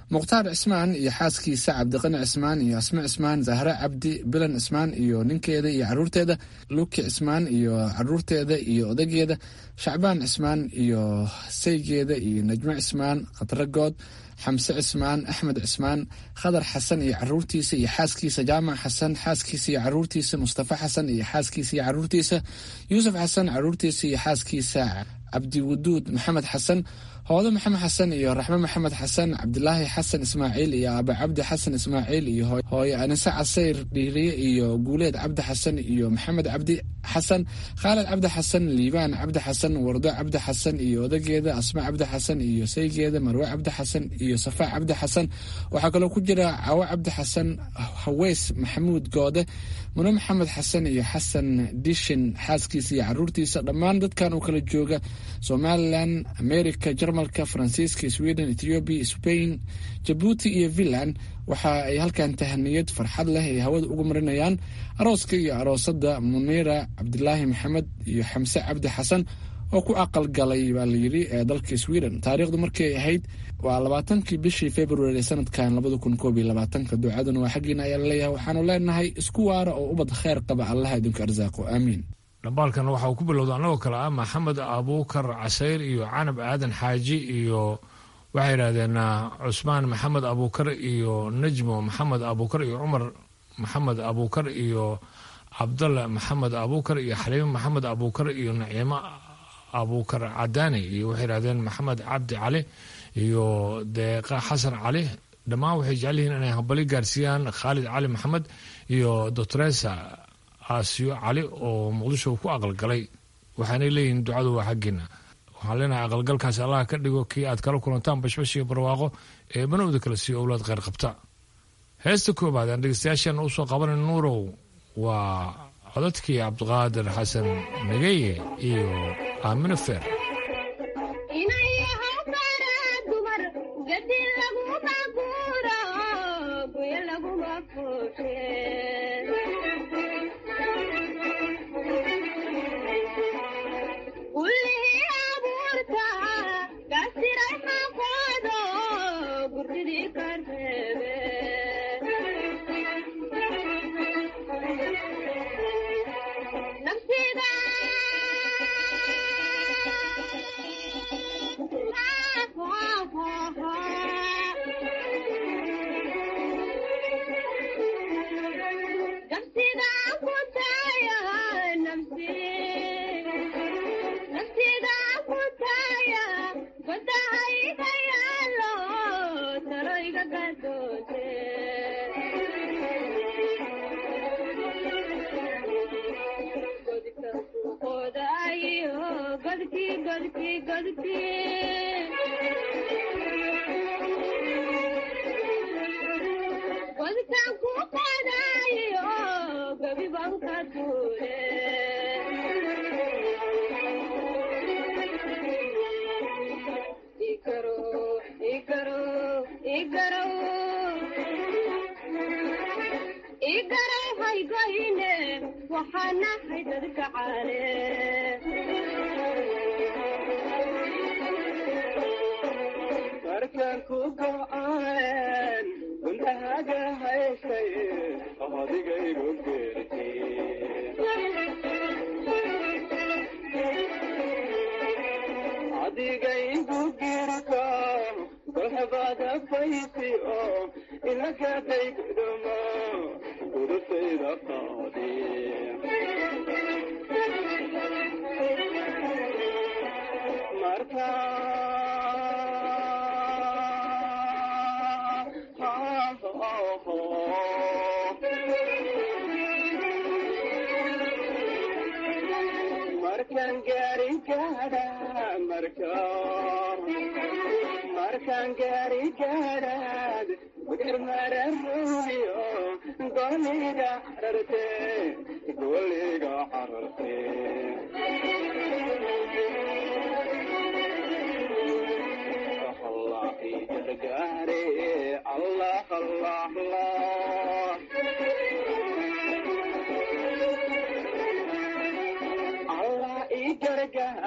mukhtaar cismaan iyo xaaskiisa cabdiqani cismaan iyo asme cismaan, zahre cabdi, bilan cismaan iyo ninkeeda iyo caruurteeda, luki cismaan iyo caruurteeda iyo odageeda, shacbaan cismaan iyo saygeeda iyo najmo cismaan, khatragood, xamse cismaan, axmed cismaan, khadar xasan iyo caruurtiisa iyo xaaskiisa, jaamac xasan xaaskiisa iyo caruurtiisa, mustafa xasan iyo xaaskiisa iyo caruurtiisa, yuusuf xasan caruurtiisa iyo xaaskiisa, cabdiwaduud maxamed xasan, hoodo maxamed xasan iyo raxme maxamed xasan, cabdilaahi xasan ismaaciil iyo aaba cabdi xasan ismaaciil iyo hooyo anise casayr dhiiriye iyo guuleed cabdi xasan iyo maxamed cabdi xasan, khaalid cabdi xasan, liibaan cabdi xasan, wardo cabdi xasan iyo odageeda, asma cabdi xasan iyo saygeeda, marwe cabdi xasan iyo safaa cabdi xasan. waxaa kaloo ku jira cawo cabdi xasan, haweys maxamuud goode, mune maxamed xasan iyo xasan dishin xaaskiisa iyo caruurtiisa. dhammaan dadkan oo kala jooga somalilan, america, jarmalka, faransiiska, sweden, ethoobiya, spain, jabuuti iyo finland waxa ay halkan tahaniyad farxad leh ay hawada uga marinayaan arooska iyo aroosada muniira cabdilaahi maxamed iyo xamse cabdi xasan oo ku aqal galay baa layidhi ee dalka sweden. taariikhdu markay ahayd waa labaatankii bishii february sanadkan labada kun koob iyo labaatanka. ducaduna waa xaggiina ayaa laleeyahay. waxaanu leenahay isku waara oo ubad kheyr qaba allaha idinku arsaaqo, aamiin. dhambaalkan waxa uu ku bilowda annagoo kale ah maxamed abuukar casayr iyo canab aadan xaaji iyo waxay yidhahdeen cusmaan maxamed abuukar iyo najmo maxamed abuukar iyo cumar maxamed abuukar iyo cabdalla maxamed abuukar iyo xaliime maxamed abuukar iyo naciimo abuukar cadaani iyo waxay yidhahdeen maxamed cabdi cali iyo deeqa xasan cali. dhammaan waxay jecel yihiin inay hambali gaarsiiyaan khaalid cali maxamed iyo doctoresa aasiyo cali oo muqdisho ku aqalgalay. waxaanay leeyihiin ducadu waa xaggiina. waxaan leenahay aqalgalkaasi allah ka dhigo kii aad kala kulantaan bashbash iyo barwaaqo ee banowda kale siiyo owlaad kheyr qabta. heesta koobaad aan dhegeystayaashan usoo qabanay nuurow waa codadkii cabdiqaadir xasan nageye iyo aamino feer.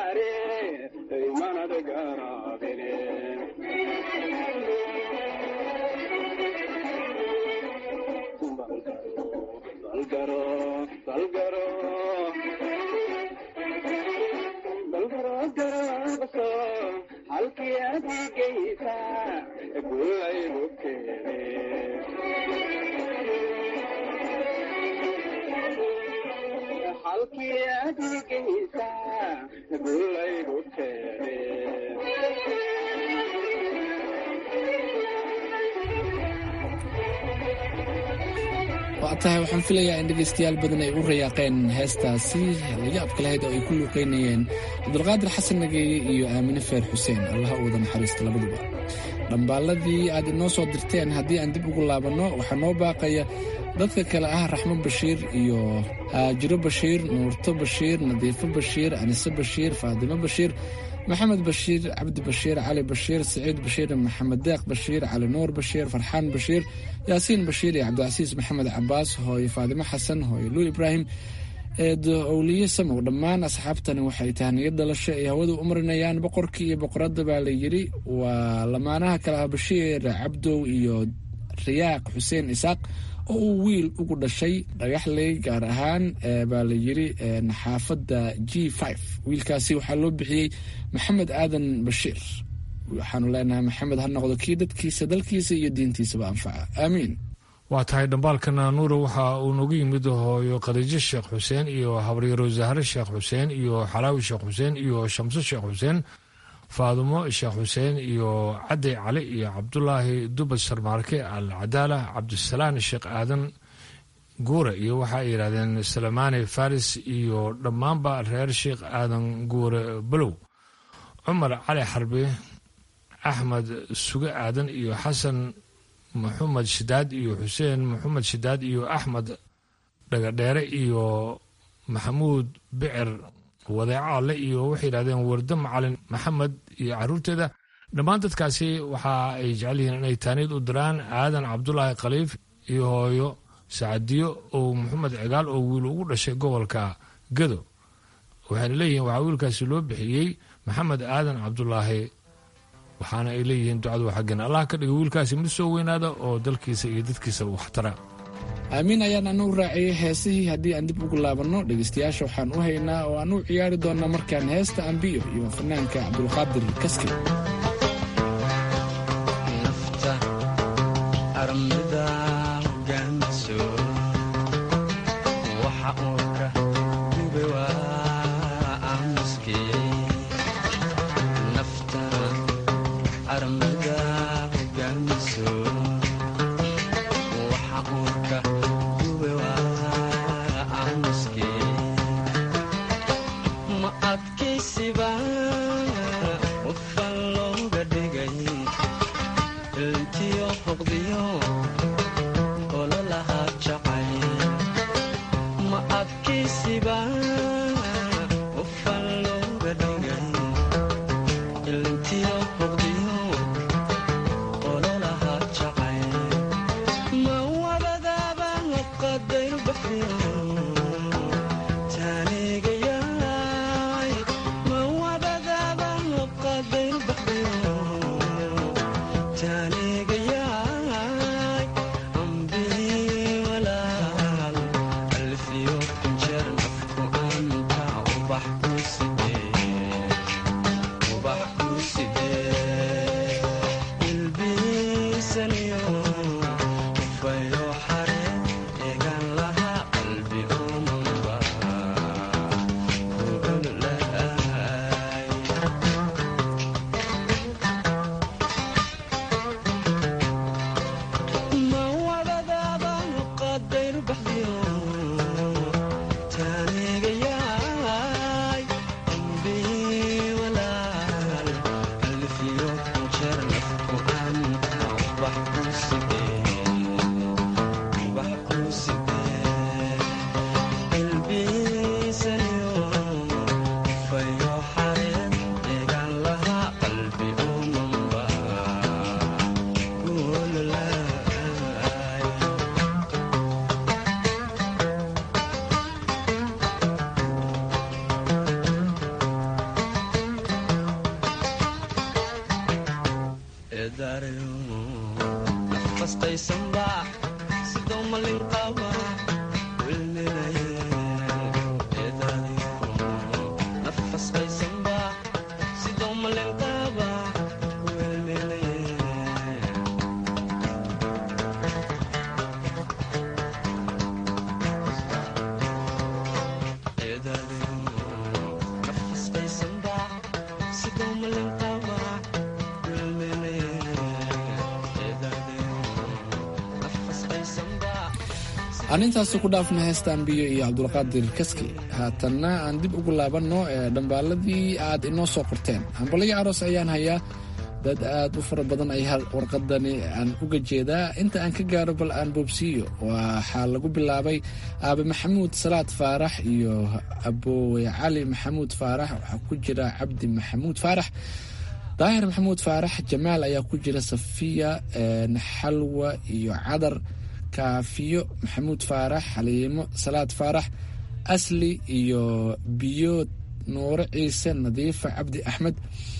gargaare imanad garaabine waa tahay waxaan filayaa in dhegaystayaal badan ay u rayaaqeen heestaasi layaabka lahayd oo ay ku luuqaynayeen cabdulqaadir xasan nageeye iyo aamine feer xuseen allaha u wada naxariista labaduba dhambaalladii aad inoo soo dirteen haddii aan dib ugu laabanno waxaa noo baaqaya dadka kale ah raxmo bashiir iyo haajiro bashiir nuurto bashiir nadiifo bashiir anise bashiir faadimo bashiir maxamed bashiir cabdi bashiir cali bashiir saciid bashiir maxamed deeq bashiir cali nuur bashiir farxaan bashiir yaasiin bashiir iyo cabdicasiis maxamed cabaas hooye faadimo xasan hooye luu ibraahim eedo owliye samow dhammaan asxaabtani waxay tahniyad dhalasho ay hawada u marinayaan boqorkii iyo boqoradda baa la yidhi waa lamaanaha kale ah bashiir cabdow iyo riyaaq xuseen isaaq oo uu wiil ugu dhashay dhagaxley gaar ahaan baa la yidhi xaafadda g wiilkaasi waxaa loo bixiyey maxamed aadan bashiir waxaanu leenahay maxamed ha noqdo kii dadkiisa dalkiisa iyo diintiisaba anfaca aamiin waa tahay dhambaalkana nuuro waxa uu nagu yimid hooyo khadiijo sheekh xuseen iyo habaryaro zahre sheekh xuseen iyo xalaawi sheekh xuseen iyo shamso sheekh xuseen faadumo sheekh xuseen iyo cadey cali iyo cabdulaahi dubad sarmaarke alcadaala cabdisalaan sheekh aadan guure iyo waxa ay yidhahdeen salamaane faris iyo dhammaanba reer sheekh aadan guure balow cumar cali xarbi axmed suge aadan iyo xasan maxamed shidaad iyo xuseen maxamed shidaad iyo axmed dhagadheere iyo maxamuud bicir wadeeco alle iyo waxay yidhahdeen wardo macalin maxamed iyo caruurteeda dhammaan dadkaasi waxa ay jecel yihiin inay taaniid u diraan aadan cabdulaahi khaliif iyo hooyo sacadiyo oo maxamed cigaal oo wiil ugu dhashay gobolka gado waxayna leeyihiin waxaa wiilkaasi loo bixiyey maxamed aadan cabdulaahi waxaana ay leeyihiin ducadu xaggan allah ka dhiga wiilkaasi mid soo weynaada oo dalkiisa iyo dadkiisaba waxtara aamiin ayaan anu raaciyey heesihii haddii aan dib ugu laabanno dhegaystayaasha waxaan u haynaa oo aan u ciyaari doonnaa markaan heesta ambiyo iyo fanaanka cabdulqaadir kaski nafastaysanba sidoo malin qaba wilmi aan intaasi ku dhaafna heestaan biyo iyo cabdulqaadir kaski. haatanna aan dib ugu laabanno ee dhambaaladii aad inoo soo qorteen. hambalyo aroos ayaan hayaa, dad aad u fara badan ayaa warqadani aan uga jeedaa. inta aan ka gaaro bal aan boobsiiyo. waxaa lagu bilaabay aabe maxamuud salaad faarax iyo aboowe cali maxamuud faarax, waxaa ku jira cabdi maxamuud faarax, daahir maxamuud faarax, jamaal ayaa ku jira, safiya xalwa iyo cadar, kaafiyo maxamuud faarax, xaliimo salaad faarax, asli iyo biyood, nuure ciise, nadiifa cabdi axmed,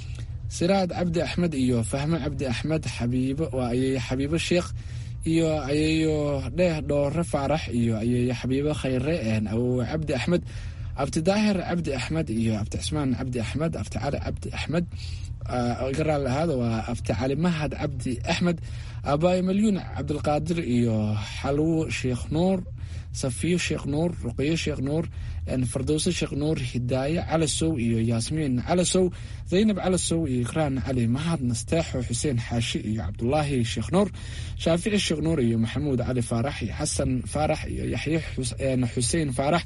siraad cabdi axmed iyo fahmo cabdi axmed, xabiibo waa ayeeyo xabiibo sheekh iyo ayeeyo dheeh dhoore faarax iyo ayeeyo xabiibo khayre, awowe cabdi axmed, abti daahir cabdi axmed iyo abti cismaan cabdi axmed, abti cali cabdi axmed, garaal ahaada waa abti cali mahad cabdi axmed, abaayo malyuun cabdulqaadir iyo xalwo sheekh nuur, safiyo sheekh nuur, ruqiyo sheekh nuur, fardowse sheekh nuur, hidaaye calasow iyo yaasmiin calasow, zaynab calasow iyo ikraan cali mahad, nasteexo xuseen xaashi iyo cabdulaahi sheekh nuur, shaafici sheekh nuur iyo maxamuud cali faarax iyo xasan faarax iyo yaxye xuseen faarax,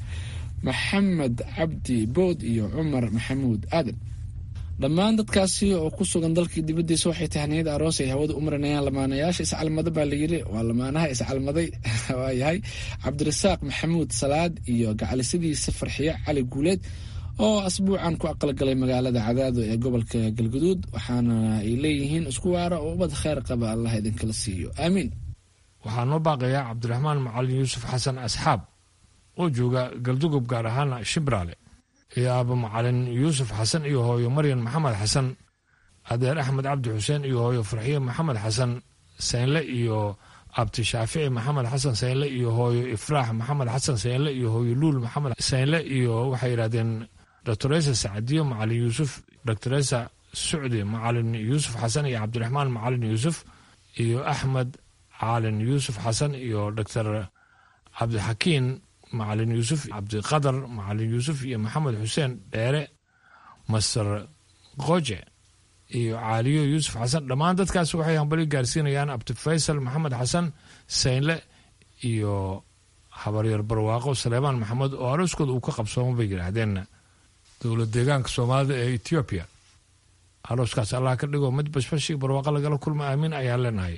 maxamed cabdi bood iyo cumar maxamuud aadan. dhammaan dadkaasi oo ku sugan dalkii dibaddiisa waxay tahniyad aroos ay hawada u marinayaan lamaanayaasha iscalmada baa layidhi, waa lamaanaha iscalmaday waayahay cabdirasaaq maxamuud salaad iyo gacalisidiisa farxiye cali guuleed oo asbuucan ku aqalgalay magaalada cadaado ee gobolka galguduud. waxaana ay leeyihiin isku waara oo ubad kheyr qaba allah idinkala siiyo, aamiin. waxaa noo baaqayaa cabdiraxmaan macalin yuusuf xasan asxaab oo jooga galdugob, gaar ahaana shibraale, iyo aaba macalin yuusuf xasan iyo hooyo maryan maxamed xasan, adeer axmed cabdi xuseen iyo hooyo farxiye maxamed xasan saynle iyo abti shaafici maxamed xasan saynle iyo hooyo ifraax maxamed xasan saynle iyo hooyo luul maxamed saynle iyo waxay yidhahdeen doctoresa sacadiyo macalin yuusuf, doctoresa sucdi macalin yuusuf xasan iyo cabdiraxmaan macalin yuusuf iyo axmed caalin yuusuf xasan iyo doctor cabdixakiin macalin yuusuf, cabdiqadar macalin yuusuf iyo maxamed xuseen dheere, master qoje iyo caaliyo yuusuf xasan. dhammaan dadkaas waxay hambali gaarsiinayaan abdi faysal maxamed xasan saynle iyo habaryar barwaaqo saleebaan maxamed oo arooskooda uu ka qabsoomo bay yidhaahdeen dowlad deegaanka soomaalida ee etoobiya. arooskaas allah ka dhigo mid bashbashi barwaaqo lagala kulma, aamiin ayaan leenahay.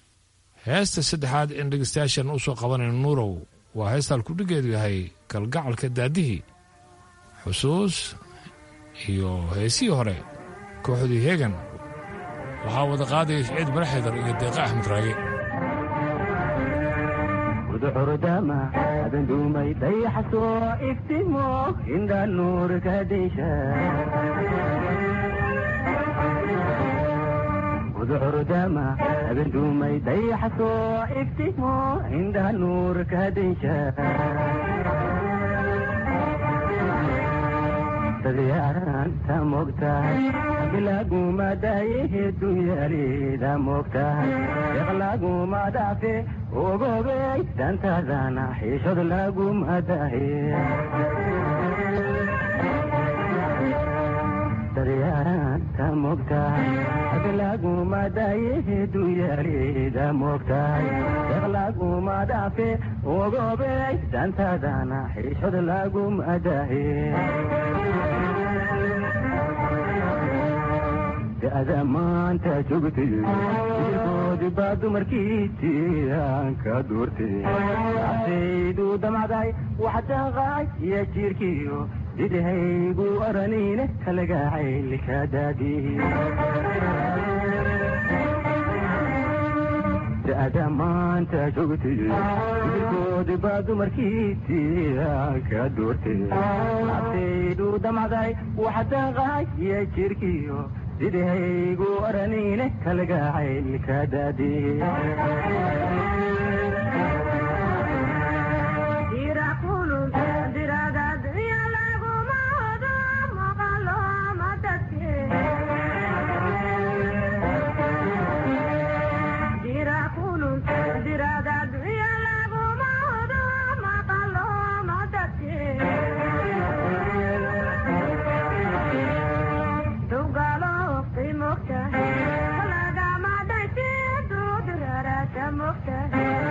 heesta saddexaad in dhegeystayaashan usoo qabanayno nuurow waa heestaan kudhigeedu yahay kalgacalka daadihii, xusuus iyo heesihii hore kooxdii heegan. waxaa wada qaadaya siciid baraxeedar iyo deeqa axmed raage. udxurdama adanduumay dayaxsoo iftimo indha nuurka deysha udxurdama adanduumay dayaxsoo iftimo indha nuurka deysha dadyaaranta mogtahay bilaguma dayehe dunyarida mogtahay deqlaguma dhaafe ogobey dantadana xiishod laguma dahe dadyaaranta mogtahay bilaguma dayehe dunyarida mogtahay deqlaguma dhaafe ogobey dantadana xiishod laguma dahe da'da maanta joogtay jirkoodi baa dumarkiisii aan ka doortay cabtaydu damacday wax daqaay iyo jiirkiyo didahaygu aranine kalagacaylka daadihi da'da maanta joogtay jirkoodi baa dumarkiisii aan ka doortay cabtaydu damacday wax daqaay iyo jiirkiyo didahaygu aranine kalagacaylka daadihi Mogtahay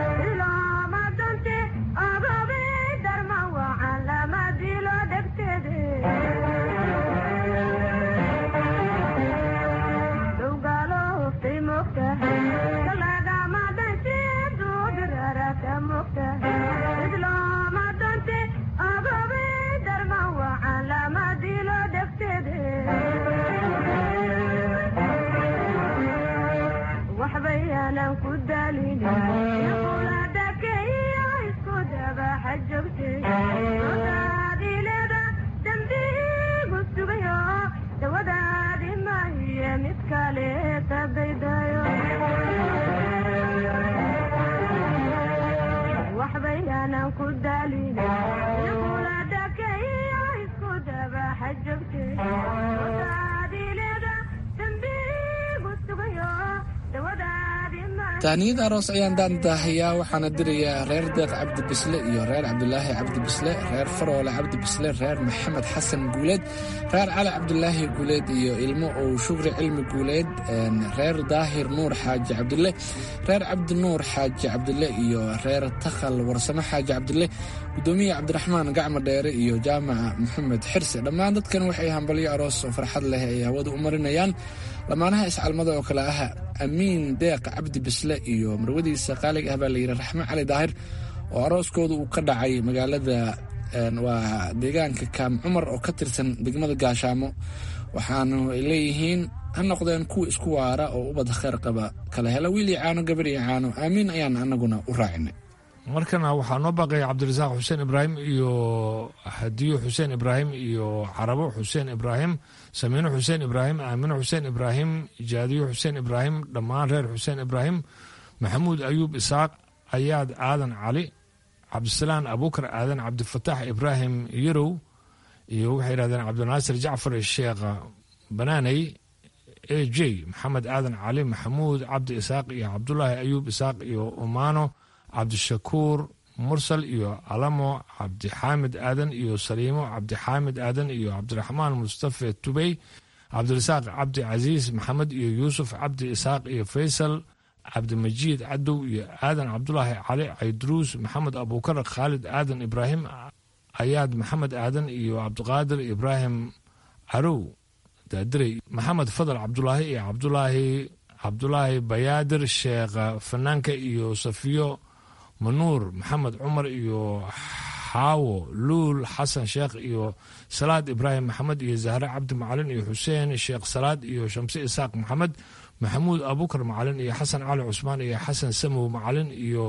tahniyada aroos ayaan daandaahayaa waxaana dirayaa reer deeq cabdi bisle iyo reer cabdulaahi cabdi bisle, reer faroole cabdi bisle, reer maxamed xasan guuleed, reer cali cabdulaahi guuleed iyo ilmo ow shukri cilmi guuleed, reer daahir nuur xaaji cabdile, reer cabdi nuur xaaji cabdile iyo reer takhal warsamo xaaji cabdile, gudoomiye cabdiraxmaan gacmo dheere iyo jaamaca maxamed xirse. dhammaan dadkan waxay hambalyo aroos oo farxad leh ay hawada u marinayaan lamaanaha iscalmada oo kale ah amiin deeq cabdi bisle iyo marwadiisa qaaliga ah baa layidhi raxme cali daahir oo arooskooda uu ka dhacay magaalada waa deegaanka kaam cumar oo ka tirsan degmada gaashaamo. waxaanu ay leeyihiin ha noqdeen kuwa isku waara oo ubad khayr qaba kala hela wiil iyo caano gabar iyo caano aamiin ayaan anaguna u raacinay. markana waxaa noo baaqaya cabdirasaaq xuseen ibraahim iyo hadiyo xuseen ibraahim iyo carabo xuseen ibraahim, samiino xuseen ibraahim, aamino xuseen ibraahim, jaadiyo xuseen ibraahim, dhammaan reer xuseen ibraahim, maxamuud ayuub isaaq, ayaad aadan cali, cabdisalaan abuukar aadan, cabdifataax ibraahim yarow iyo waxay yidhahdeen cabdinaasir jacfar sheekha banaaney, a j maxamed aadan cali, maxamuud cabdi isaaq iyo cabdulaahi ayuub isaaq iyo umaano cabdishakuur mursal iyo alamo cabdixaamid aadan iyo saliimo cabdixaamid aadan iyo cabdiraxmaan mustafe tubey, cabdirasaaq cabdi casiis maxamed iyo yuusuf cabdi isaaq iyo faysal cabdimajiid cadow iyo aadan cabdulaahi cali cayduruus, maxamed abuukar, khaalid aadan ibraahim, ayaad maxamed aadan iyo cabdiqaadir ibraahim carow daadirey, maxamed fadal cabdulaahi iyo cabdulaahi cabdulaahi bayaadir sheekha fanaanka iyo safiyo manuur maxamed cumar iyo xaawo luul xasan sheekh iyo salaad ibraahim maxamed iyo zahre cabdi macalin iyo xuseen sheekh salaad iyo shamse isaaq maxamed, maxamuud abuukar macalin iyo xasan cali cusmaan iyo xasan samow macalin iyo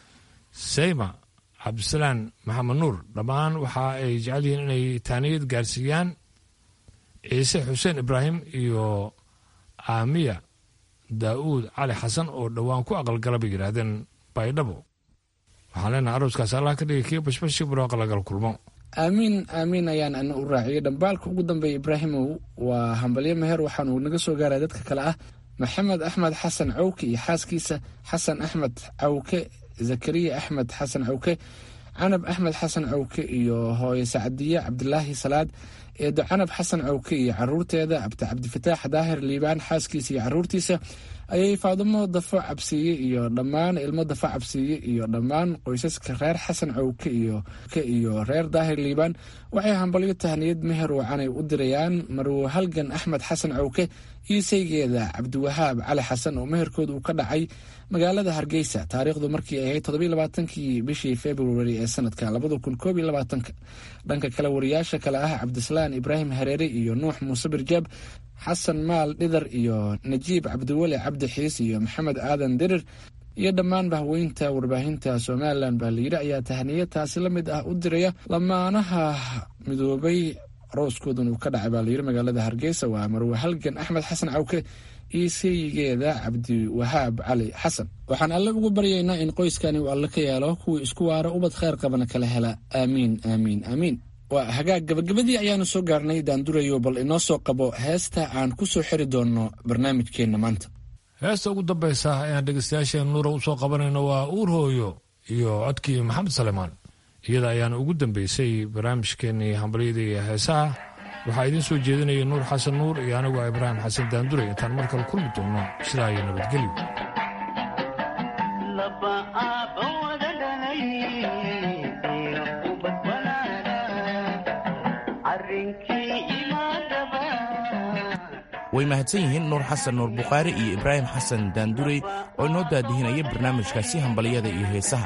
sayma cabdisalaan maxamed nuur. dhammaan waxa ay jecel yihiin inay taaniyad gaarsiiyaan ciise xuseen ibraahim iyo aamiya daa'uud cali xasan oo dhowaan ku aqalgala bay yidhaahdeen baydhabo. waxaan leenaha arooskaas allah ka dhigay kii bashbashi barooqa lagal kulmo. aamiin aamiin ayaan ana u raaciyay. dhambaalka ugu dambeeya ibraahimow waa hambalyo meher waxaanu naga soo gaaray dadka kale ah maxamed axmed xasan cawke iyo xaaskiisa xasan axmed cawke, zakariya axmed xasan cawke, canab axmed xasan cawke iyo hooye sacdiye cabdilaahi salaad, eedo canab xasan cawke iyo caruurteeda, abdi cabdifataax daahir liibaan xaaskiisa iyo caruurtiisa, ayay faadumo dafo cabsiiye iyo dhammaan ilmo dafo cabsiiye iyo dhammaan qoysaska reer xasan cawke iyo iyo reer daahir liibaan waxay hambalyo tahniyad meher wacanay u dirayaan marwo halgan axmed xasan cawke iyo saygeeda cabdiwahaab cali xasan oo meherkooda uu ka dhacay magaalada hargeysa taariikhdu markii ay ahayd toddobiyo labaatankii bishii februari ee sanadka labada kun koob iyo labaatanka. dhanka kale wariyaasha kale ah cabdisalaan ibraahim hareere iyo nuux muuse birjaab, xasan maal dhidar iyo najiib cabdiweli cabdi xiis iyo maxamed aadan dirir iyo dhammaan bahweynta warbaahinta somalilan baa layidhi ayaa tahniyad taasi la mid ah u diraya lamaanaha midoobay arooskoodan uu ka dhacay baa layidhi magaalada hargeysa. waa marwe halgan axmed xasan cawke iyo seyigeeda cabdiwahaab cali xasan. waxaan alle ugu baryaynaa in qoyskani uu alle ka yeelo kuwii isku waara ubad khayr qabana kala hela aamiin aamiin aamiin. waa hagaag gabagabadii ayaanu soo gaarnay daandurayo bal inoo soo qabo heesta aan ku soo xiri doonno barnaamijkeenna maanta. heesta ugu dambaysa ayaan dhegeystayaasheen nuura u soo qabanayno waa uur hooyo iyo codkii maxamed salemaan. iyada ayaana ugu dambeysay barnaamijkeennii hambalyada iyo heesaha. waxaa idiin soo jeedinaya nuur xasan nuur iyo anigu ibraahim xasan daanduray. intaan mar kale kulmi doonno sidaa iyo nabadgelyo. way mahadsan yihiin nuur xasan nuur bukhaari iyo ibraahim xasan daandurey oo inoo daadihinaya barnaamijkaasi hambalyada iyo heesaha.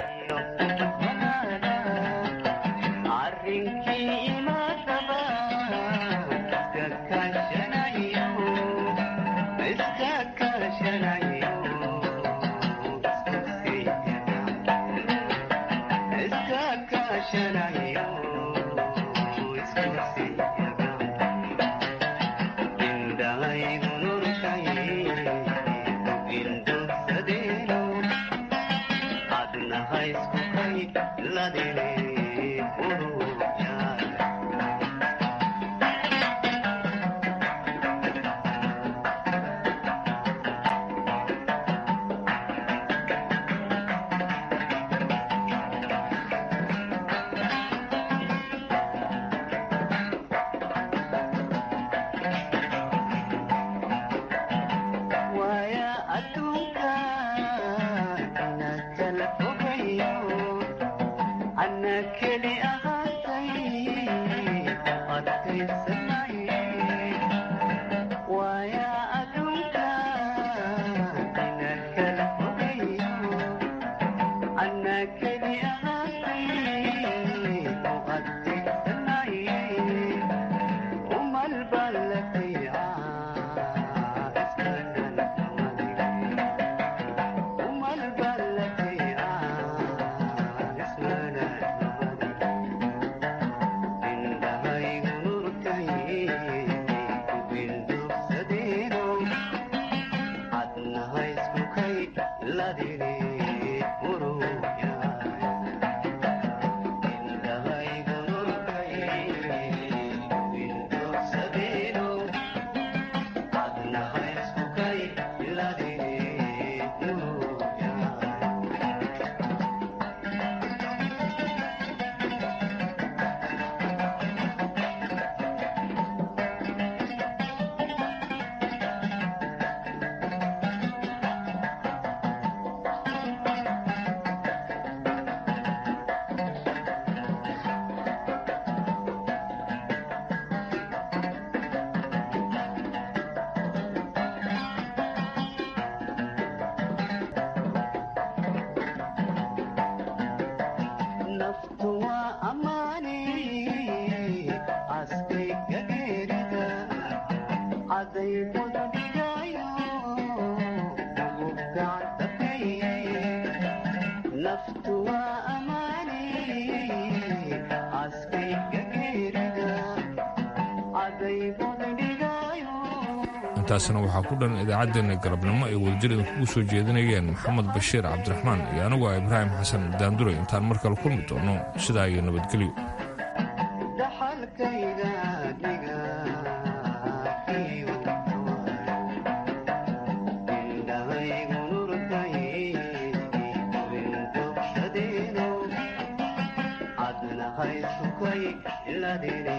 intaasna waxaa ku dhan idaacaddeenna galabnimo ay wadajirida kugu soo jeedinayeen maxamed bashiir cabdiraxmaan iyo anigu ah ibraahim xasan daanduray intaan mar kale kulmi doono sidaa iyo nabadgelyo adna haysukoy iladine